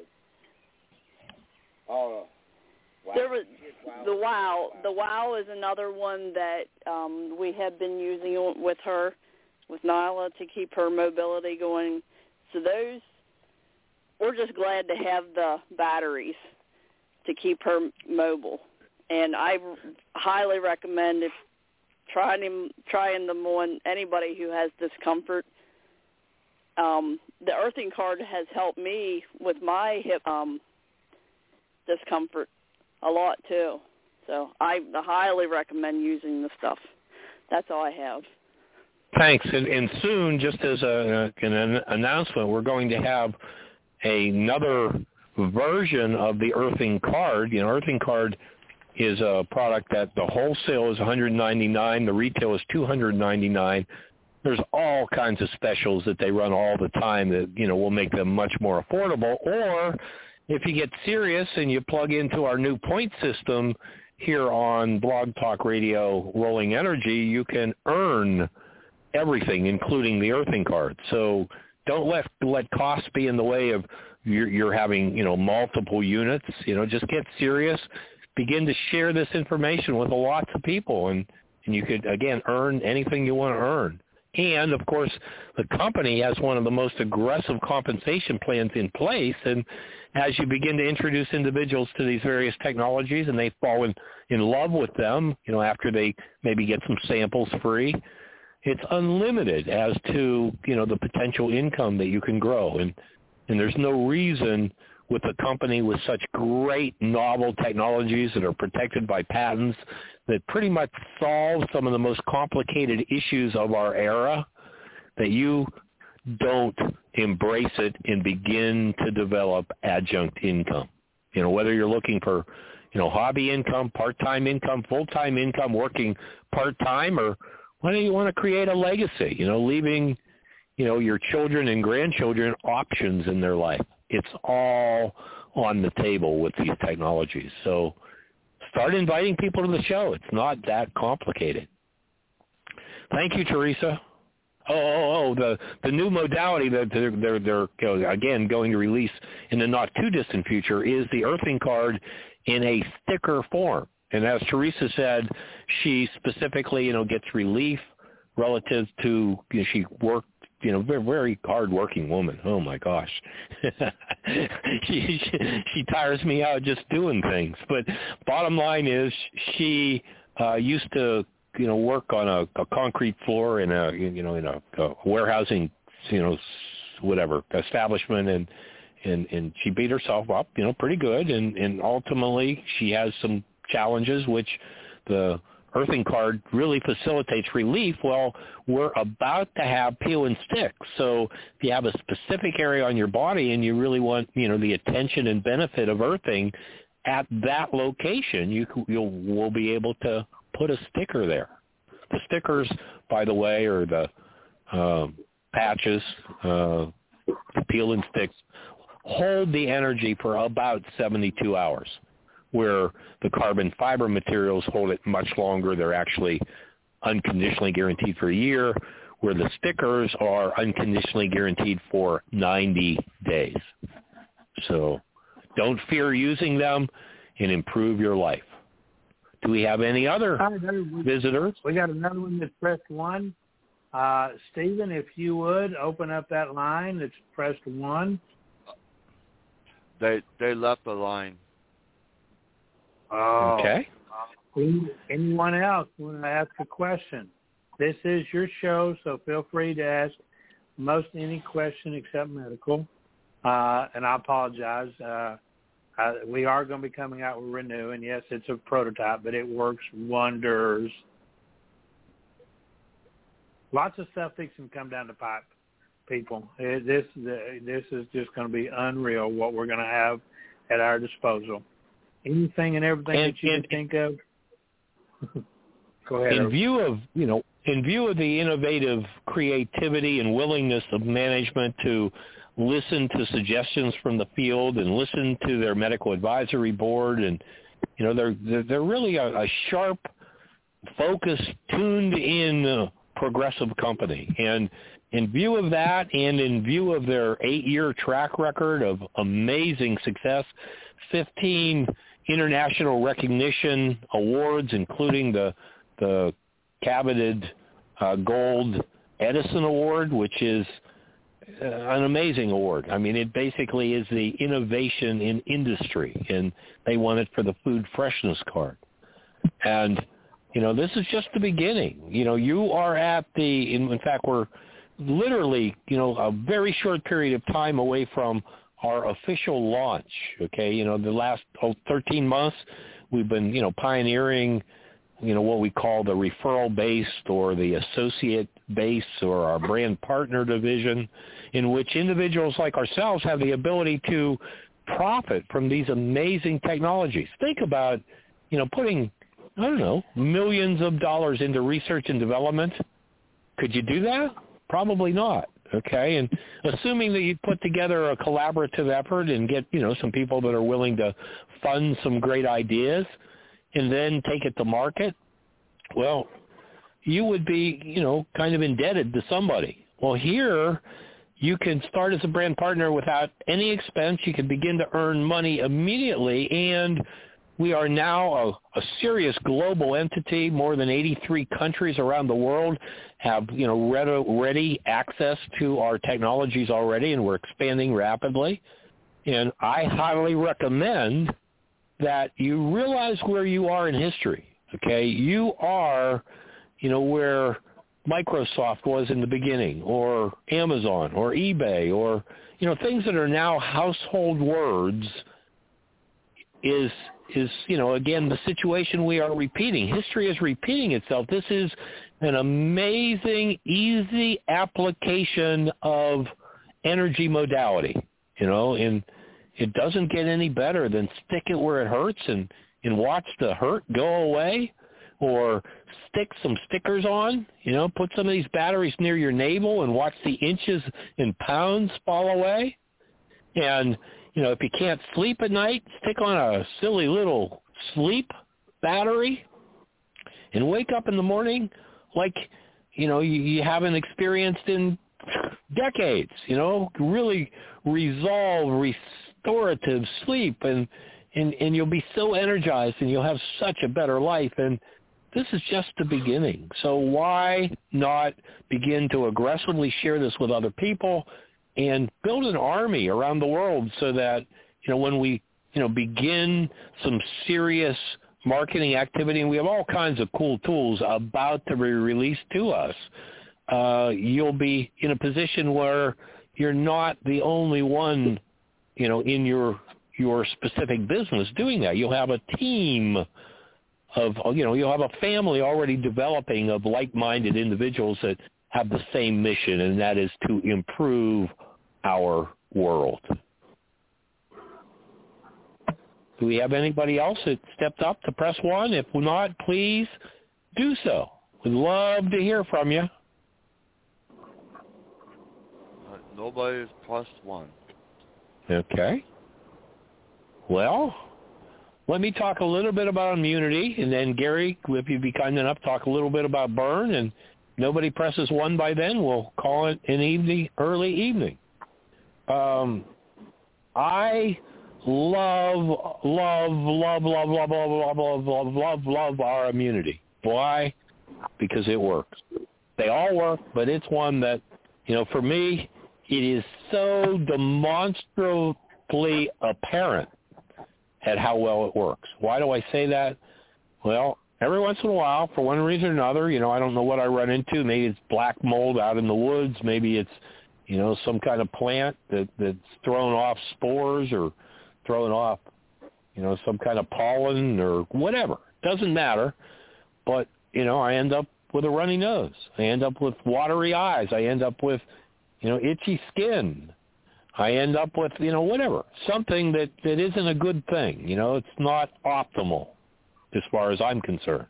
S4: Oh, wow.
S7: There was
S4: wow.
S7: the WOW. The WOW is another one that um, we have been using with her, with Nyla, to keep her mobility going. So those, we're just glad to have the batteries to keep her mobile. And I highly recommend if trying them, trying them on anybody who has discomfort. Um, the earthing card has helped me with my hip um, discomfort a lot too. So I highly recommend using the stuff. That's all I have.
S3: Thanks. And, and soon, just as a, an announcement, we're going to have another version of the earthing card. You know, earthing card is a product that the wholesale is one hundred ninety-nine dollars, the retail is two hundred ninety-nine dollars. There's all kinds of specials that they run all the time that, you know, will make them much more affordable. Or if you get serious and you plug into our new point system here on Blog Talk Radio Rolling Energy, you can earn everything, including the earthing card. So don't let let cost be in the way of you're, you're having, you know, multiple units. You know, just get serious. Begin to share this information with lots of people, and, and you could, again, earn anything you want to earn. And, of course, the company has one of the most aggressive compensation plans in place, and as you begin to introduce individuals to these various technologies and they fall in, in love with them, you know, after they maybe get some samples free, it's unlimited as to, you know, the potential income that you can grow. And, and there's no reason with a company with such great novel technologies that are protected by patents that pretty much solve some of the most complicated issues of our era, that you don't embrace it and begin to develop adjunct income. You know, whether you're looking for, you know, hobby income, part-time income, full-time income, working part-time, or whether you want to create a legacy, you know, leaving, you know, your children and grandchildren options in their life. It's all on the table with these technologies. So start inviting people to the show. It's not that complicated. Thank you, Teresa. Oh, oh, oh, the the new modality that they're, they're, they're you know, again, going to release in the not-too-distant future is the earthing card in a sticker form. And as Teresa said, she specifically, you know, gets relief relative to, you know, she worked, you know, very, very hard-working woman. Oh, my gosh. she, she, she tires me out just doing things. But bottom line is she uh, used to, you know, work on a, a concrete floor in a, you know, in a, a warehousing, you know, whatever, establishment, and, and, and she beat herself up, you know, pretty good. And, and ultimately she has some challenges, which the earthing card really facilitates relief. Well, we're about to have peel and stick. So if you have a specific area on your body and you really want, you know, the attention and benefit of earthing at that location, you you'll will be able to put a sticker there. The stickers, by the way, are the uh, patches, uh, the peel and sticks, hold the energy for about seventy-two hours, where the carbon fiber materials hold it much longer. They're actually unconditionally guaranteed for a year, where the stickers are unconditionally guaranteed for ninety days. So don't fear using them and improve your life. Do we have any other visitors?
S2: We got another one that pressed one. Uh, Stephen, if you would, open up that line that's pressed one.
S5: They they left the line.
S2: Oh.
S3: Okay.
S2: Anyone else want to ask a question? This is your show, so feel free to ask most any question except medical. Uh, and I apologize. Uh, Uh, we are going to be coming out with Renew, and yes, it's a prototype, but it works wonders. Lots of stuff that can come down the pipe, people. It, this this is just going to be unreal what we're going to have at our disposal. Anything and everything
S3: and,
S2: that you
S3: and,
S2: can think of. Go ahead.
S3: In view of you know, in view of the innovative creativity and willingness of management to listen to suggestions from the field and listen to their medical advisory board, and you know they're they're, they're really a, a sharp, focused, tuned-in uh, progressive company. And in view of that, and in view of their eight-year track record of amazing success, fifteen international recognition awards, including the the coveted uh, Gold Edison Award, which is Uh, an amazing award. I mean, it basically is the innovation in industry, and they won it for the food freshness card. And, you know, this is just the beginning. You know, you are at the, in, in fact, we're literally, you know, a very short period of time away from our official launch, okay? You know, the last oh, thirteen months, we've been, you know, pioneering, you know, what we call the referral-based or the associate-based or our brand partner division, in which individuals like ourselves have the ability to profit from these amazing technologies. Think about, you know, putting, I don't know, millions of dollars into research and development. Could you do that? Probably not, okay? And assuming that you put together a collaborative effort and get, you know, some people that are willing to fund some great ideas and then take it to market, well, you would be, you know, kind of indebted to somebody. Well, here you can start as a brand partner without any expense. You can begin to earn money immediately, and we are now a, a serious global entity. More than eighty-three countries around the world have, you know, ready, ready access to our technologies already, and we're expanding rapidly. And I highly recommend that you realize where you are in history, okay? You are, you know, where Microsoft was in the beginning, or Amazon, or eBay, or, you know, things that are now household words is, is you know, again, the situation we are repeating. History is repeating itself. This is an amazing, easy application of energy modality, you know, and it doesn't get any better than stick it where it hurts and, and watch the hurt go away, or stick some stickers on, you know, put some of these batteries near your navel and watch the inches and pounds fall away. And, you know, if you can't sleep at night, stick on a silly little sleep battery and wake up in the morning like, you know, you, you haven't experienced in decades, you know, really resolve, restorative sleep, and, and, and you'll be so energized and you'll have such a better life. And this is just the beginning. So why not begin to aggressively share this with other people and build an army around the world so that, you know, when we, you know, begin some serious marketing activity, and we have all kinds of cool tools about to be released to us, uh, you'll be in a position where you're not the only one, you know, in your your specific business doing that. You'll have a team of, you know, you'll have a family already developing of like-minded individuals that have the same mission, and that is to improve our world. Do we have anybody else that stepped up to press one? If not, please do so. We'd love to hear from you.
S5: Uh, nobody's plus one.
S3: Okay. Well, let me talk a little bit about immunity, and then Gary, if you'd be kind enough, talk a little bit about burn, and nobody presses one by then, we'll call it an evening, early evening. Um, I love, love, love, love, love, love, love, love, love, love, love our immunity. Why? Because it works. They all work, but it's one that, you know, for me, it is so demonstrably apparent at how well it works. Why do I say that? Well, every once in a while, for one reason or another, you know, I don't know what I run into. Maybe it's black mold out in the woods. Maybe it's, you know, some kind of plant that, that's thrown off spores or throwing off, you know, some kind of pollen or whatever. Doesn't matter. But, you know, I end up with a runny nose. I end up with watery eyes. I end up with, you know, itchy skin. I end up with, you know, whatever, something that, that isn't a good thing. You know, it's not optimal as far as I'm concerned.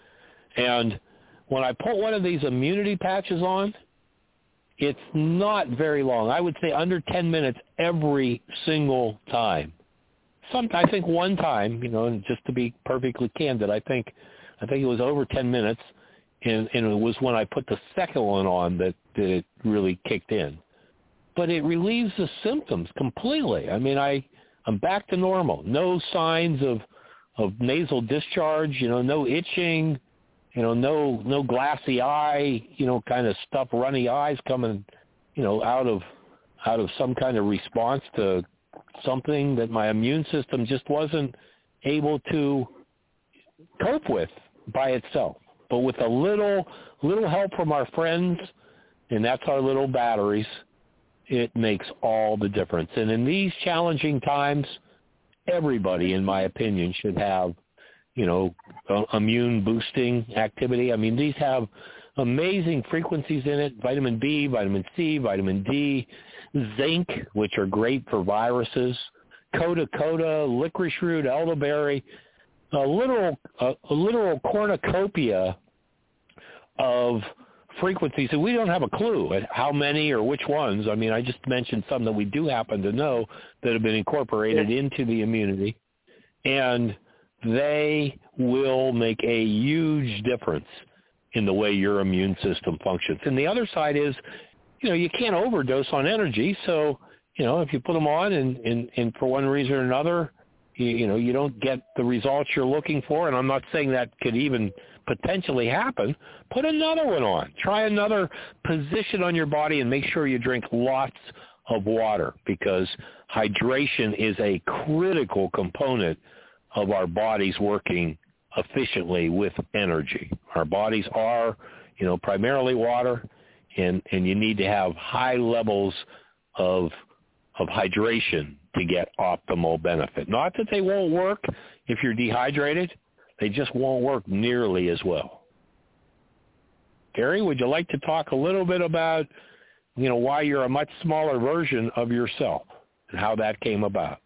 S3: And when I put one of these immunity patches on, it's not very long. I would say under ten minutes every single time. Some, I think one time, you know, and just to be perfectly candid, I think I think it was over ten minutes, and, and it was when I put the second one on that, that it really kicked in. But it relieves the symptoms completely. I mean, I, I'm back to normal. No signs of, of nasal discharge, you know, no itching, you know, no no glassy eye, you know, kind of stuff, runny eyes coming, you know, out of out of some kind of response to something that my immune system just wasn't able to cope with by itself. But with a little little help from our friends, and that's our little batteries, it makes all the difference. And in these challenging times, everybody, in my opinion, should have, you know, uh, immune boosting activity. I mean, these have amazing frequencies in it: vitamin B, vitamin C, vitamin D, zinc, which are great for viruses, coda coda, licorice root, elderberry, a literal, a, a literal cornucopia of frequencies, and we don't have a clue at how many or which ones. I mean, I just mentioned some that we do happen to know that have been incorporated yeah. into the immunity, and they will make a huge difference in the way your immune system functions. And the other side is, you know, you can't overdose on energy, so, you know, if you put them on and, and, and for one reason or another, you, you know, you don't get the results you're looking for, and I'm not saying that could even potentially happen, put another one on. Try another position on your body and make sure you drink lots of water, because hydration is a critical component of our bodies working efficiently with energy. Our bodies are you know, primarily water, and, and you need to have high levels of of hydration to get optimal benefit. Not that they won't work if you're dehydrated, they just won't work nearly as well. Gary, would you like to talk a little bit about, you know, why you're a much smaller version of yourself and how that came about?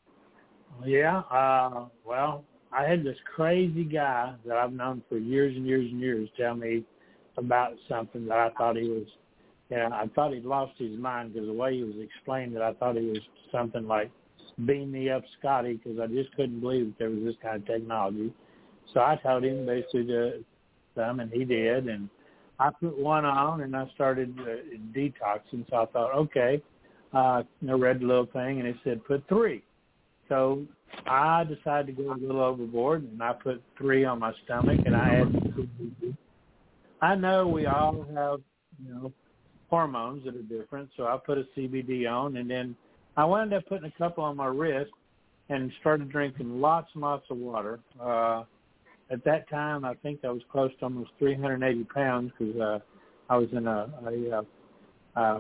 S2: Yeah, uh, well, I had this crazy guy that I've known for years and years and years tell me about something that I thought he was, yeah, I thought he'd lost his mind because the way he was explaining it, I thought he was something like, beam me up, Scotty, because I just couldn't believe that there was this kind of technology. So I told him basically to some, and he did, and I put one on, and I started uh, detoxing. So I thought, okay, uh, I read the little thing, and it said put three. So I decided to go a little overboard, and I put three on my stomach, and I had C B D. I know we all have, you know, hormones that are different, so I put a C B D on, and then I wound up putting a couple on my wrist and started drinking lots and lots of water. Uh, at that time, I think I was close to almost three hundred eighty pounds because uh, I was in a a, a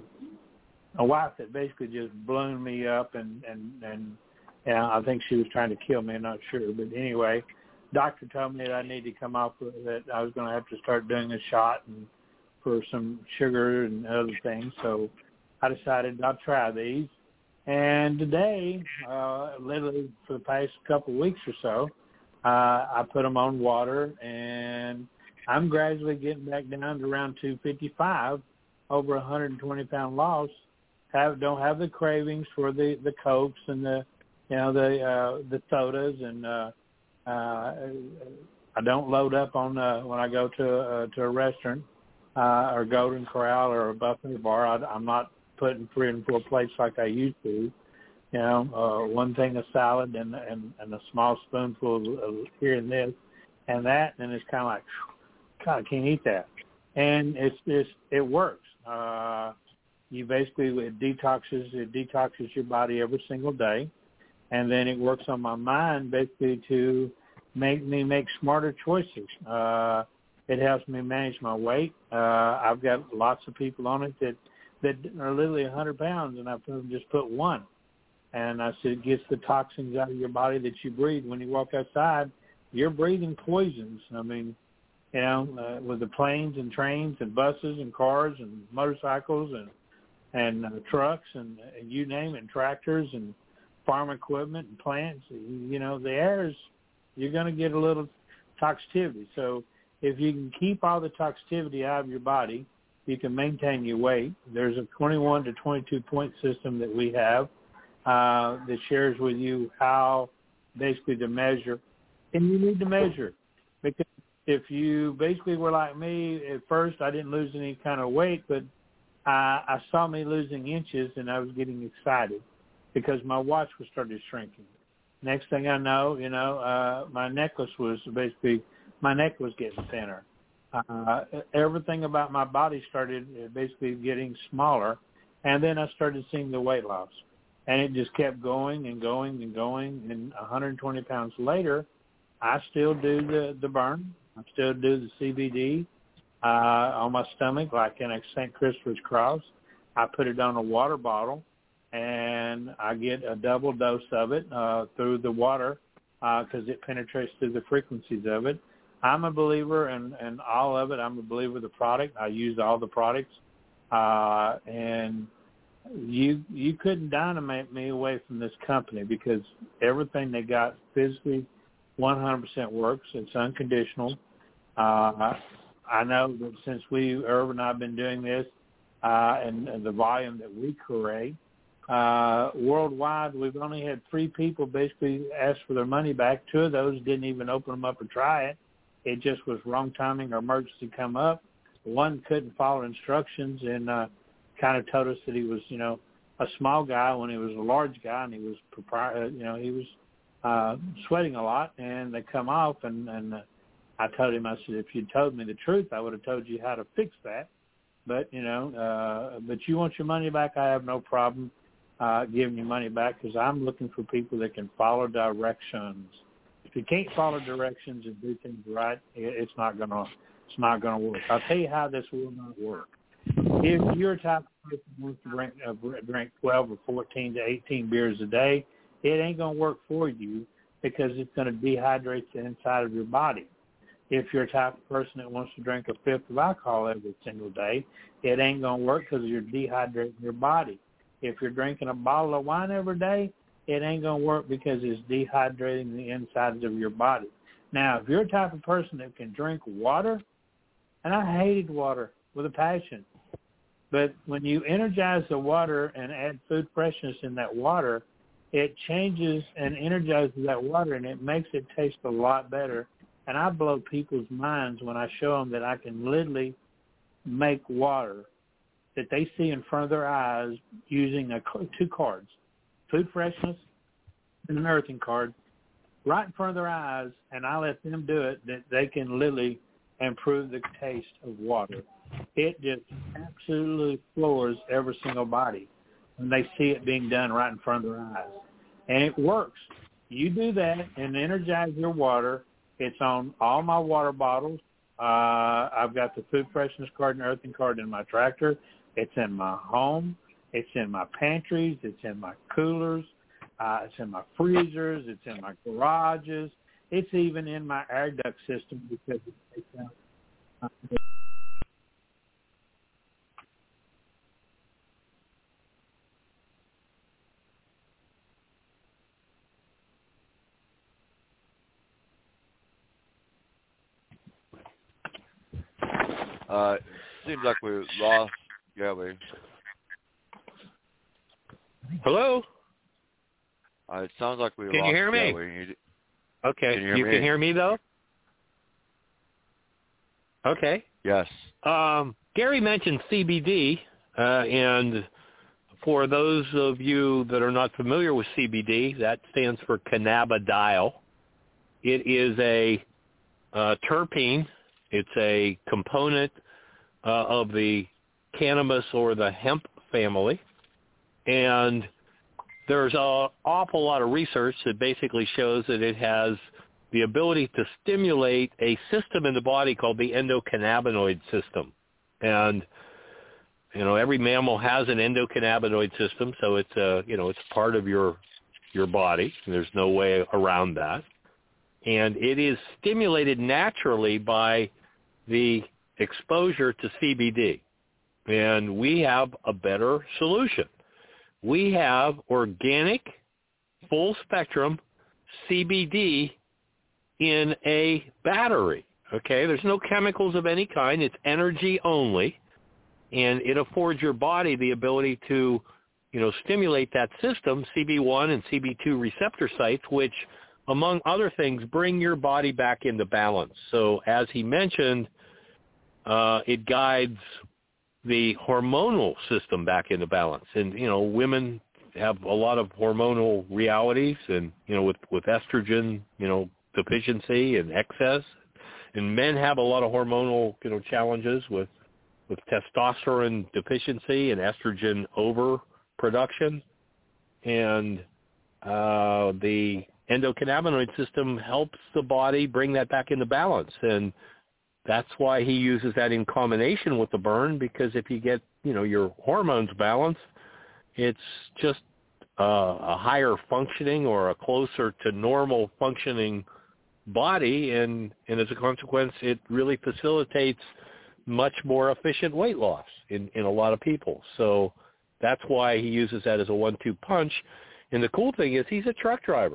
S2: a wife that basically just ballooned me up, and and and you know, I think she was trying to kill me. I'm not sure, but anyway, doctor told me that I needed to come off with, that I was going to have to start doing a shot and for some sugar and other things. So I decided I'll try these. And today, uh, literally for the past couple of weeks or so, uh, I put them on water, and I'm gradually getting back down to around two fifty-five, over a one hundred twenty pound loss. Have don't have the cravings for the, the Cokes and the, you know, the uh, the sodas, and uh, uh, I don't load up on uh, when I go to uh, to a restaurant uh, or Golden Corral or a buffet bar. I, I'm not putting three and four plates like I used to. You know, uh, one thing of salad and, and and a small spoonful of, of here and this and that, and it's kind of like, God, I can't eat that. And it's it's it works. Uh, you basically it detoxes it detoxes your body every single day, and then it works on my mind basically to make me make smarter choices. Uh, it helps me manage my weight. Uh, I've got lots of people on it that. that are literally one hundred pounds, and I just put one. And I said it gets the toxins out of your body that you breathe. When you walk outside, you're breathing poisons. I mean, you know, uh, with the planes and trains and buses and cars and motorcycles and and uh, trucks and, and you name it, and tractors and farm equipment and plants, you know, the air is, you're going to get a little toxicity. So if you can keep all the toxicity out of your body, you can maintain your weight. There's a twenty-one to twenty-two point system that we have uh, that shares with you how basically to measure. And you need to measure, because if you basically were like me, at first I didn't lose any kind of weight, but I, I saw me losing inches, and I was getting excited because my watch was started shrinking. Next thing I know, you know, uh, my necklace was basically, my neck was getting thinner. Uh, everything about my body started basically getting smaller, and then I started seeing the weight loss, and it just kept going and going and going. And one hundred twenty pounds later, I still do the, the burn. I still do the C B D uh, on my stomach, like in a Saint Christopher's cross. I put it on a water bottle, and I get a double dose of it uh, through the water because uh, it penetrates through the frequencies of it. I'm a believer in, in all of it. I'm a believer of the product. I use all the products. Uh, and you you couldn't dynamite me away from this company, because everything they got physically one hundred percent works. It's unconditional. Uh, I know that since we, Irv and I, have been doing this uh, and, and the volume that we create, uh, worldwide, we've only had three people basically ask for their money back. Two of those didn't even open them up or try it. It just was wrong timing or emergency come up. One couldn't follow instructions and uh, kind of told us that he was, you know, a small guy when he was a large guy, and he was, you know, he was uh, sweating a lot, and they come off, and, and uh, I told him, I said, if you'd told me the truth, I would have told you how to fix that. But, you know, uh, but you want your money back, I have no problem uh, giving you money back, because I'm looking for people that can follow directions. If you can't follow directions and do things right, it's not going to It's not going to work. I'll tell you how this will not work. If you're a type of person who wants to drink, uh, drink twelve or fourteen to eighteen beers a day, it ain't going to work for you because it's going to dehydrate the inside of your body. If you're a type of person that wants to drink a fifth of alcohol every single day, it ain't going to work because you're dehydrating your body. If you're drinking a bottle of wine every day, it ain't going to work because it's dehydrating the insides of your body. Now, if you're a type of person that can drink water, and I hated water with a passion, but when you energize the water and add food freshness in that water, it changes and energizes that water, and it makes it taste a lot better. And I blow people's minds when I show them that I can literally make water that they see in front of their eyes using a, two cards, food freshness and an earthing card, right in front of their eyes, and I let them do it, that they can literally improve the taste of water. It just absolutely floors every single body when they see it being done right in front of their eyes. And it works. You do that and energize your water. It's on all my water bottles. Uh, I've got the food freshness card and earthing card in my tractor. It's in my home. It's in my pantries. It's in my coolers. Uh, it's in my freezers. It's in my garages. It's even in my air duct system because it takes out. Uh,
S5: Uh, seems like we lost Gary.
S3: Hello?
S5: Uh, it sounds like we
S3: Can
S5: lost
S3: you hear me?
S5: Gary.
S3: Okay.
S5: Can you hear
S3: you
S5: me?
S3: can hear me, though? Okay.
S5: Yes.
S3: Um, Gary mentioned C B D, uh, and for those of you that are not familiar with C B D, that stands for cannabidiol. It is a uh, terpene. It's a component uh, of the cannabis or the hemp family, and there's an awful lot of research that basically shows that it has the ability to stimulate a system in the body called the endocannabinoid system. And, you know, every mammal has an endocannabinoid system, so it's a, you know, it's part of your your body. There's no way around that. And it is stimulated naturally by the exposure to C B D. And we have a better solution. We have organic, full-spectrum C B D in a battery, okay? There's no chemicals of any kind. It's energy only, and it affords your body the ability to, you know, stimulate that system, C B one and C B two receptor sites, which, among other things, bring your body back into balance. So as he mentioned, uh, it guides the hormonal system back into balance. And, you know, women have a lot of hormonal realities and, you know, with, with estrogen, you know, deficiency and excess. And men have a lot of hormonal, you know, challenges with, with testosterone deficiency and estrogen overproduction. And uh, the endocannabinoid system helps the body bring that back into balance. And that's why he uses that in combination with the burn, because if you get, you know, your hormones balanced, it's just uh, a higher functioning or a closer to normal functioning body, and, and as a consequence, it really facilitates much more efficient weight loss in, in a lot of people. So that's why he uses that as a one two punch. And the cool thing is he's a truck driver.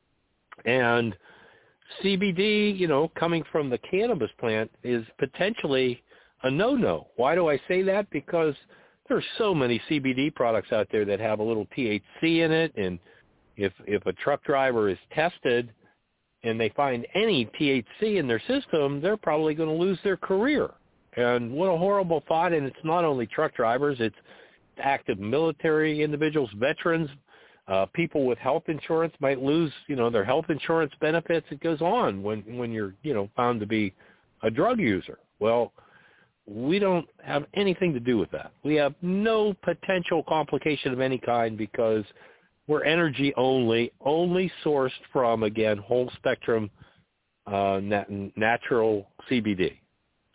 S3: And C B D, you know, coming from the cannabis plant is potentially a no-no. Why do I say that? Because there's so many C B D products out there that have a little T H C in it, and if if a truck driver is tested and they find any T H C in their system, they're probably going to lose their career. And what a horrible thought. And it's not only truck drivers, it's active military individuals, veterans, Uh, people with health insurance might lose, you know, their health insurance benefits. It goes on when, when you're, you know, found to be a drug user. Well, we don't have anything to do with that. We have no potential complication of any kind because we're energy only, only sourced from, again, whole spectrum uh, nat- natural C B D.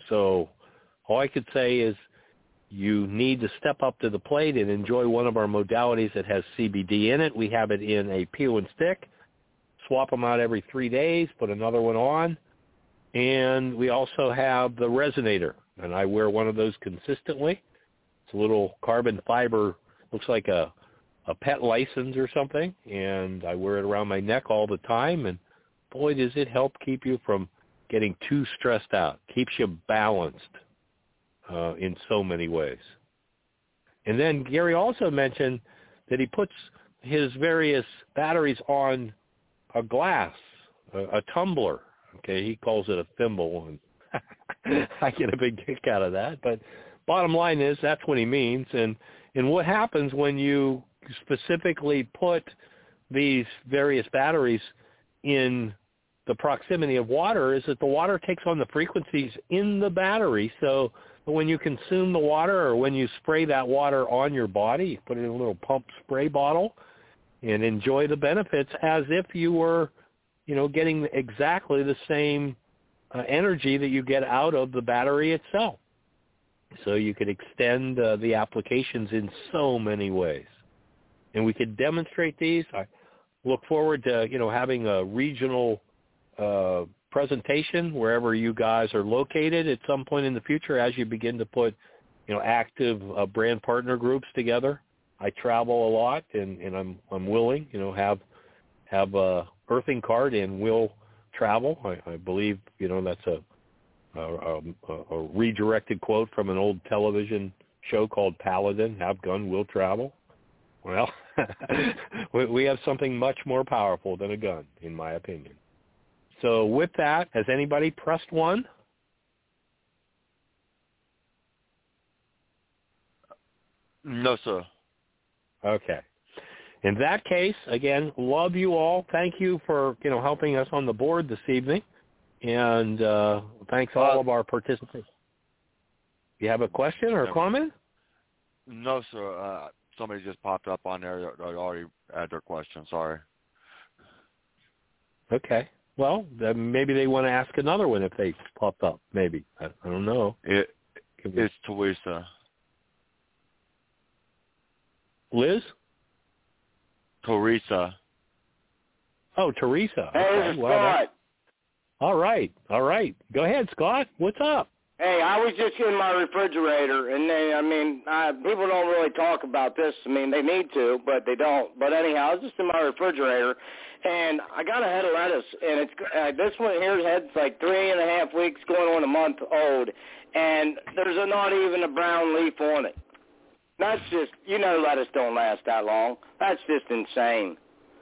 S3: So all I could say is you need to step up to the plate and enjoy one of our modalities that has C B D in it. We have it in a peel and stick. Swap them out every three days, put another one on. And we also have the resonator, and I wear one of those consistently. It's a little carbon fiber, looks like a, a pet license or something, and I wear it around my neck all the time, and boy, does it help keep you from getting too stressed out. Keeps you balanced uh, in so many ways. And then Gary also mentioned that he puts his various batteries on a glass, a, a tumbler. Okay, he calls it a thimble, and I get a big kick out of that. But bottom line is that's what he means. And, and what happens when you specifically put these various batteries in the proximity of water is that the water takes on the frequencies in the battery. So when you consume the water or when you spray that water on your body, you put it in a little pump spray bottle and enjoy the benefits as if you were, you know, getting exactly the same uh, energy that you get out of the battery itself. So you could extend uh, the applications in so many ways. And we could demonstrate these. I look forward to, you know, having a regional uh, presentation wherever you guys are located at some point in the future as you begin to put, you know, active uh, brand partner groups together. I travel a lot, and, and I'm I'm willing, you know, have have a earthing card and will travel. I, I believe, you know, that's a a, a a redirected quote from an old television show called Paladin. Have gun, will travel. Well, we, we have something much more powerful than a gun, in my opinion. So with that, has anybody pressed one?
S5: No, sir.
S3: Okay. In that case, again, love you all. Thank you for, you know, helping us on the board this evening. And uh, thanks to all of our participants. You have a question or a comment?
S5: No, sir. Uh, somebody just popped up on there. They already had their question. Sorry.
S3: Okay. Well, then maybe they want to ask another one if they pop up. Maybe. I, I don't know.
S5: It, it's Teresa.
S3: Liz?
S5: Teresa.
S3: Oh, Teresa.
S8: Hey,
S3: okay.
S8: this is
S3: well,
S8: Scott.
S3: All right. All right. Go ahead, Scott. What's up?
S8: Hey, I was just in my refrigerator, and they, I mean, I, people don't really talk about this. I mean, they need to, but they don't. But anyhow, I was just in my refrigerator, and I got a head of lettuce, and it's uh, this one here head's like three and a half weeks, going on a month old, and there's a, not even a brown leaf on it. That's just, you know, lettuce don't last that long. That's just insane.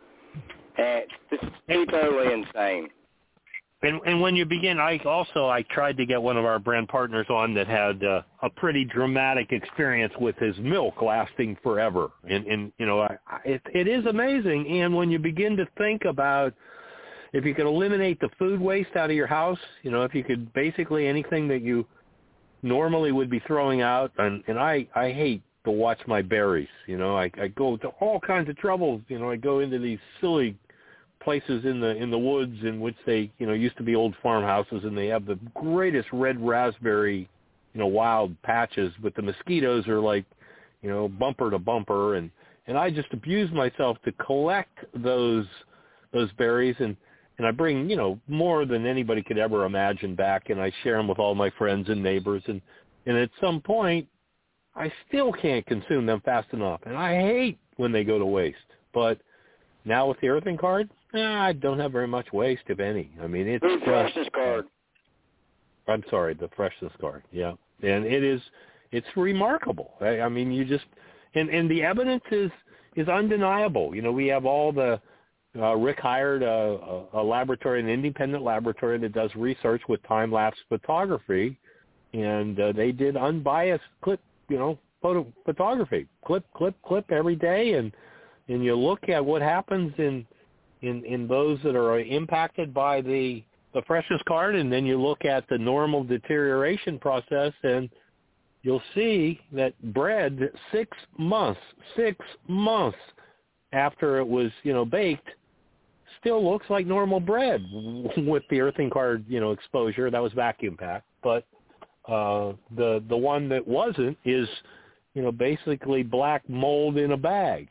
S8: And it's just totally insane.
S3: And, and when you begin, I also I tried to get one of our brand partners on that had uh, a pretty dramatic experience with his milk lasting forever. And, and you know, I, it, it is amazing. And when you begin to think about if you could eliminate the food waste out of your house, you know, if you could basically anything that you normally would be throwing out, and, and I, I hate to watch my berries. You know, I, I go to all kinds of troubles. You know, I go into these silly places in the in the woods in which they, you know, used to be old farmhouses, and they have the greatest red raspberry, you know, wild patches, but the mosquitoes are like, you know, bumper to bumper, and and I just abuse myself to collect those those berries, and and I bring, you know, more than anybody could ever imagine back, and I share them with all my friends and neighbors, and and at some point I still can't consume them fast enough, and I hate when they go to waste. But now with the earthing card, eh, I don't have very much waste, if any. I mean, it's
S8: the freshness card.
S3: I'm sorry, the freshness card. Yeah, and it is, it's remarkable. I, I mean, you just, and and the evidence is is undeniable. You know, we have all the. Uh, Rick hired a, a, a laboratory, an independent laboratory that does research with time-lapse photography, and uh, they did unbiased clip, you know, photo photography, clip, clip, clip every day, and and you look at what happens in in, in those that are impacted by the the freshness card, and then you look at the normal deterioration process, and you'll see that bread six months, six months after it was, you know, baked, still looks like normal bread with the earthing card, you know, exposure. That was vacuum packed. But Uh, the the one that wasn't is, you know, basically black mold in a bag.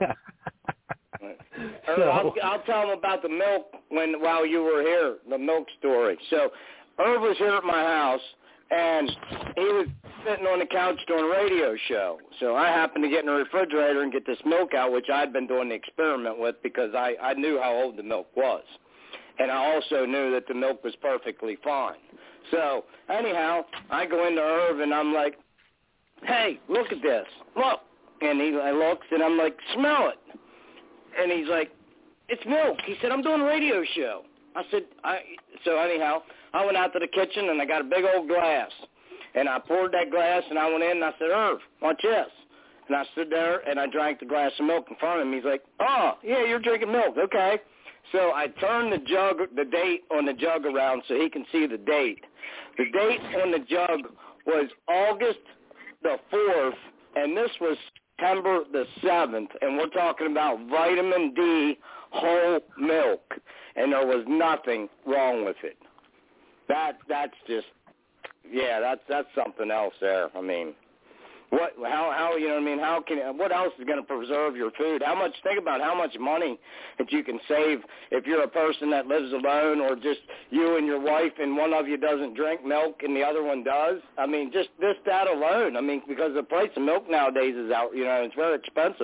S8: So, I'll, I'll tell them about the milk when while you were here, the milk story. So Irv was here at my house, and he was sitting on the couch doing a radio show. So I happened to get in the refrigerator and get this milk out, which I'd been doing the experiment with because I, I knew how old the milk was. And I also knew that the milk was perfectly fine. So anyhow, I go into Irv, and I'm like, hey, look at this. Look. And he I looks, and I'm like, smell it. And he's like, it's milk. He said, I'm doing a radio show. I said, I. So anyhow, I went out to the kitchen, and I got a big old glass. And I poured that glass, and I went in, and I said, Irv, watch this. And I stood there, and I drank the glass of milk in front of him. He's like, oh, yeah, you're drinking milk. Okay. So I turned the jug, the date on the jug around so he can see the date. The date on the jug was August the fourth, and this was September the seventh, and we're talking about vitamin D whole milk, and there was nothing wrong with it. That that's just, yeah, that's that's something else there. I mean, what, how, how, you know what I mean? How can, what else is going to preserve your food? How much, think about how much money that you can save if you're a person that lives alone or just you and your wife and one of you doesn't drink milk and the other one does. I mean, just this, that alone. I mean, because the price of milk nowadays is out, you know, it's very expensive.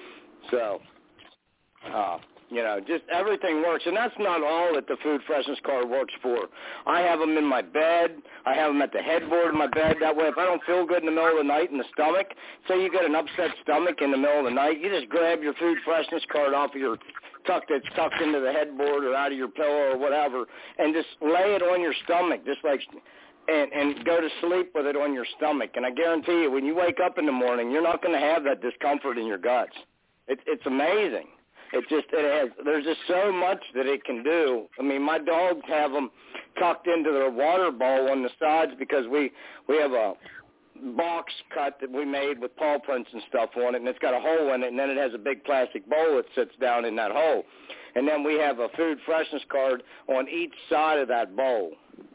S8: So, uh, you know, just everything works. And that's not all that the food freshness card works for. I have them in my bed. I have them at the headboard of my bed. That way, if I don't feel good in the middle of the night in the stomach, say you get an upset stomach in the middle of the night, you just grab your food freshness card off of your tuck that's tucked into the headboard or out of your pillow or whatever, and just lay it on your stomach, just like, and, and go to sleep with it on your stomach. And I guarantee you, when you wake up in the morning, you're not going to have that discomfort in your guts. It, it's amazing. It just, it has, there's just so much that it can do. I mean, my dogs have them tucked into their water bowl on the sides because we, we have a box cut that we made with paw prints and stuff on it, and it's got a hole in it, and then it has a big plastic bowl that sits down in that hole. And then we have a food freshness card on each side of that bowl.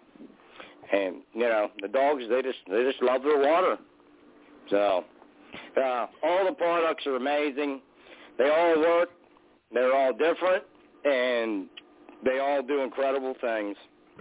S8: And, you know, the dogs, they just, they just love their water. So, uh, all the products are amazing. They all work. They're all different, and they all do incredible things.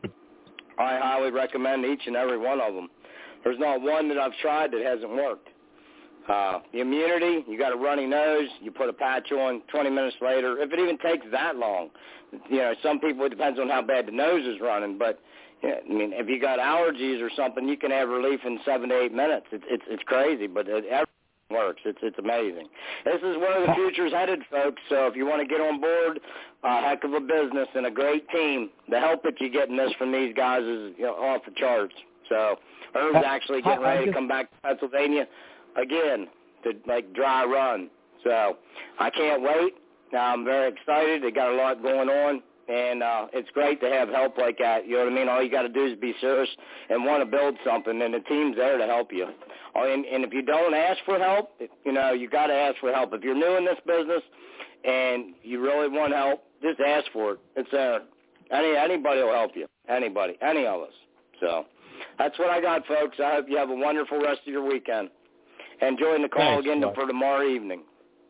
S8: I highly recommend each and every one of them. There's not one that I've tried that hasn't worked. Uh, the immunity, you got a runny nose, you put a patch on, twenty minutes later, if it even takes that long. You know, some people, it depends on how bad the nose is running, but, yeah, I mean, if you got allergies or something, you can have relief in seven to eight minutes. It's, it's, it's crazy, but it, every works. It's it's amazing. This is where the future's headed, folks. So if you want to get on board, a uh, heck of a business and a great team. The help that you get in this from these guys is, you know, off the charts. So Irv's actually getting ready to come back to Pennsylvania again to like dry run. So I can't wait. Now I'm very excited. They got a lot going on. And uh, it's great to have help like that. You know what I mean? All you got to do is be serious and want to build something, and the team's there to help you. And, and if you don't ask for help, you know, you got to ask for help. If you're new in this business and you really want help, just ask for it. It's there. Any anybody will help you. Anybody, any of us. So that's what I got, folks. I hope you have a wonderful rest of your weekend. And join the call
S3: Thanks,
S8: again
S3: Mark.
S8: for tomorrow evening.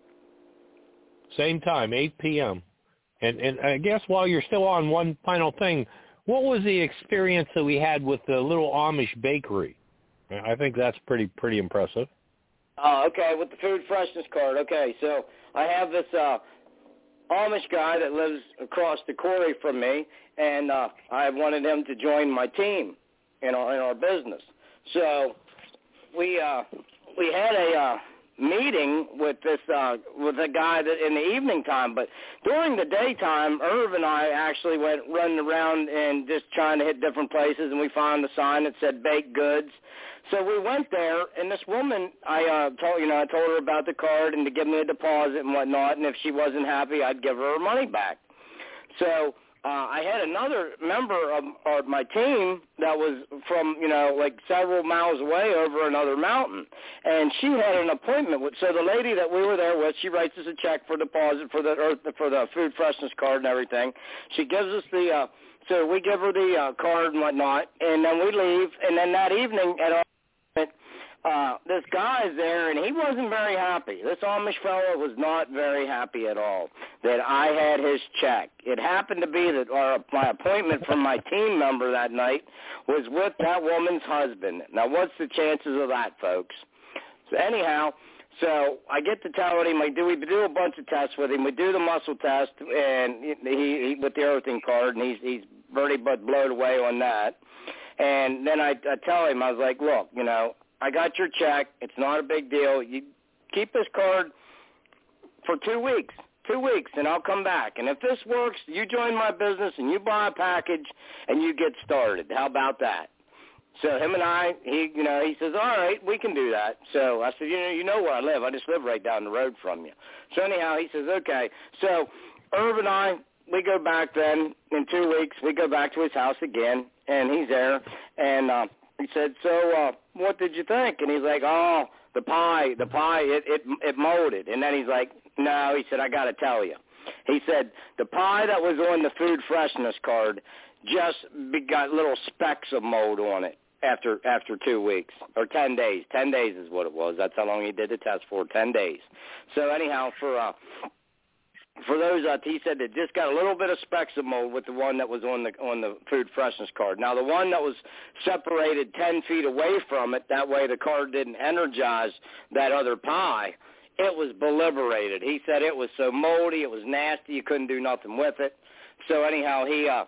S3: Same time, eight p.m. And, and I guess while you're still on, one final thing, what was the experience that we had with the little Amish bakery? I think that's pretty pretty impressive.
S8: Oh, okay, with the food freshness card. Okay, so I have this uh, Amish guy that lives across the quarry from me, and uh, I wanted him to join my team in our, in our business. So we uh, we had a uh, meeting with this uh, with a guy that in the evening time, but during the daytime, Irv and I actually went running around and just trying to hit different places, and we found a sign that said baked goods. So we went there, and this woman, I uh, told you know, I told her about the card and to give me a deposit and whatnot, and if she wasn't happy, I'd give her her money back. So uh, I had another member of, of my team that was from, you know, like several miles away over another mountain, and she had an appointment with. So the lady that we were there with, she writes us a check for deposit for the or for the food freshness card and everything. She gives us the uh, So we give her the uh, card and whatnot, and then we leave. And then that evening at our Uh, this guy is there, and he wasn't very happy. This Amish fellow was not very happy at all that I had his check. It happened to be that our, my appointment from my team member that night was with that woman's husband. Now, what's the chances of that, folks? So anyhow, so I get to telling him, I do, we do a bunch of tests with him. We do the muscle test and he, he with the earthing card, and he's, he's pretty but blown away on that. And then I, I tell him, I was like, look, you know, I got your check. It's not a big deal. You keep this card for two weeks, two weeks, and I'll come back. And if this works, you join my business and you buy a package and you get started. How about that? So him and I, he, you know, he says, all right, we can do that. So I said, you know, you know where I live. I just live right down the road from you. So anyhow, he says, okay. So Irv and I, we go back then in two weeks. We go back to his house again, and he's there, and uh, he said, so uh, what did you think? And he's like, oh, the pie, the pie, it, it it molded. And then he's like, no, he said, I got to tell you. He said, the pie that was on the food freshness card just got little specks of mold on it after after two weeks, or ten days. Ten days is what it was. That's how long he did the test for, ten days. So anyhow, for... Uh, For those, uh, he said that just got a little bit of specks of mold with the one that was on the on the food freshness card. Now, the one that was separated ten feet away from it, that way the card didn't energize that other pie, it was beliberated. He said it was so moldy, it was nasty, you couldn't do nothing with it. So anyhow, he uh,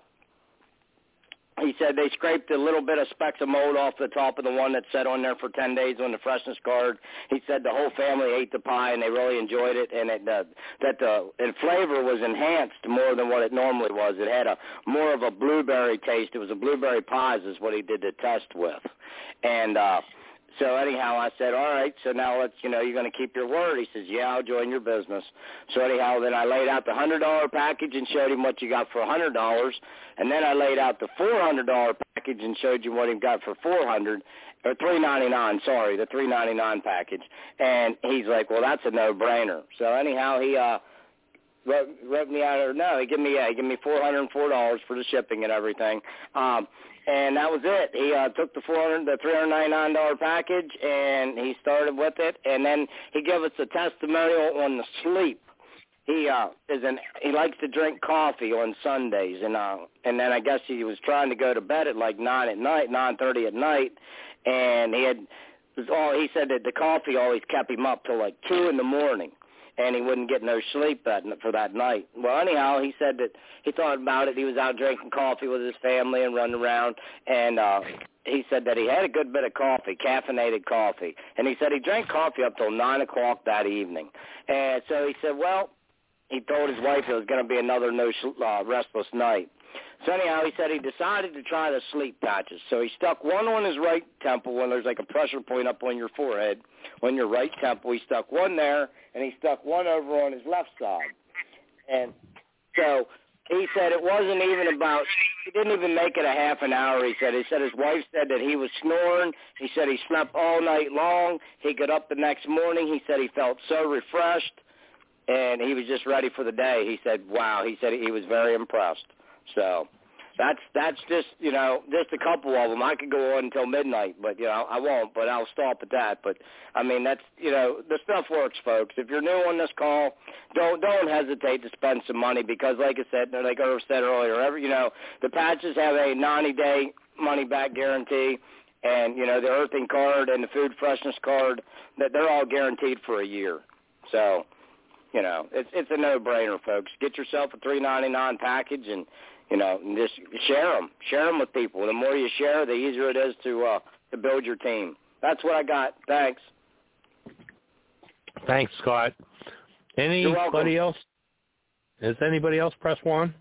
S8: he said they scraped a little bit of specks of mold off the top of the one that sat on there for ten days on the freshness card. He said the whole family ate the pie and they really enjoyed it, and it, uh, that the and flavor was enhanced more than what it normally was. It had a more of a blueberry taste. It was a blueberry pies is what he did the test with. And uh, so anyhow, I said, all right, so now let's, you know, you're going to keep your word. He says, yeah, I'll join your business. So anyhow, then I laid out the one hundred dollars package and showed him what you got for one hundred dollars. And then I laid out the four hundred dollars package and showed you what he got for four hundred dollars, or three ninety-nine, sorry, the three ninety-nine package. And he's like, well, that's a no-brainer. So anyhow, he uh, wrote, wrote me out, or no, he gave me, yeah, he gave me four hundred four dollars for the shipping and everything. Um, And that was it. He uh, took the four hundred, the three hundred ninety-nine dollars package, and he started with it. And then he gave us a testimonial on the sleep. He uh, is an he likes to drink coffee on Sundays, and uh, and then I guess he was trying to go to bed at like nine at night, nine thirty at night, and he had was all he said that the coffee always kept him up till like two in the morning. And he wouldn't get no sleep that for that night. Well, anyhow, he said that he thought about it. He was out drinking coffee with his family and running around, and uh, he said that he had a good bit of coffee, caffeinated coffee. And he said he drank coffee up till nine o'clock that evening. And so he said, well, he told his wife it was going to be another no uh, restless night. So anyhow, he said he decided to try the sleep patches. So he stuck one on his right temple when there's like a pressure point up on your forehead, on your right temple. He stuck one there, and he stuck one over on his left side. And so he said it wasn't even about, he didn't even make it a half an hour, he said. He said his wife said that he was snoring. He said he slept all night long. He got up the next morning. He said he felt so refreshed, and he was just ready for the day. He said, wow, he said he was very impressed. So that's that's just, you know, just a couple of them. I could go on until midnight, but, you know, I won't, but I'll stop at that. But, I mean, that's, you know, the stuff works, folks. If you're new on this call, don't don't hesitate to spend some money because, like I said, like Irv said earlier, every, you know, the patches have a ninety-day money-back guarantee, and, you know, the earthing card and the food freshness card, that they're all guaranteed for a year. So, you know, it's it's a no-brainer, folks. Get yourself a three ninety-nine package and, you know, just share them. Share them with people. The more you share, the easier it is to uh, to build your team. That's what I got. Thanks.
S3: Thanks, Scott. Anybody else? Has anybody else press one?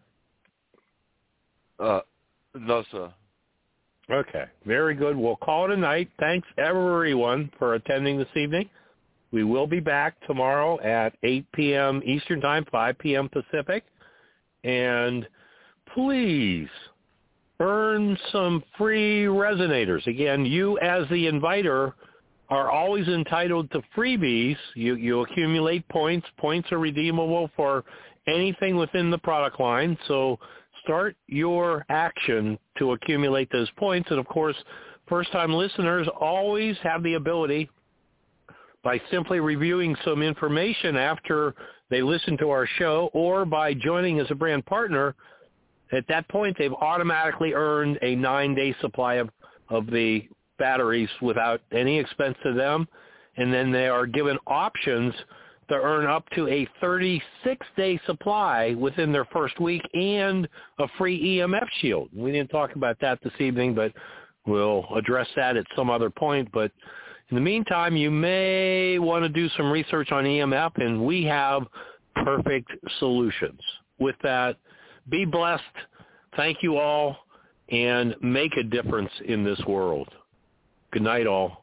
S5: Uh, no, sir.
S3: Okay, very good. We'll call it a night. Thanks, everyone, for attending this evening. We will be back tomorrow at eight p.m. Eastern Time, five p.m. Pacific. And please earn some free resonators. Again, you as the inviter are always entitled to freebies. You, you accumulate points. Points are redeemable for anything within the product line. So start your action to accumulate those points. And, of course, first-time listeners always have the ability, by simply reviewing some information after they listen to our show or by joining as a brand partner, at that point they've automatically earned a nine-day supply of, of the batteries without any expense to them. And then they are given options to earn up to a thirty-six day supply within their first week and a free E M F shield. We didn't talk about that this evening, but we'll address that at some other point. But in the meantime, you may want to do some research on E M F, and we have perfect solutions. With that, be blessed. Thank you all, and make a difference in this world. Good night, all.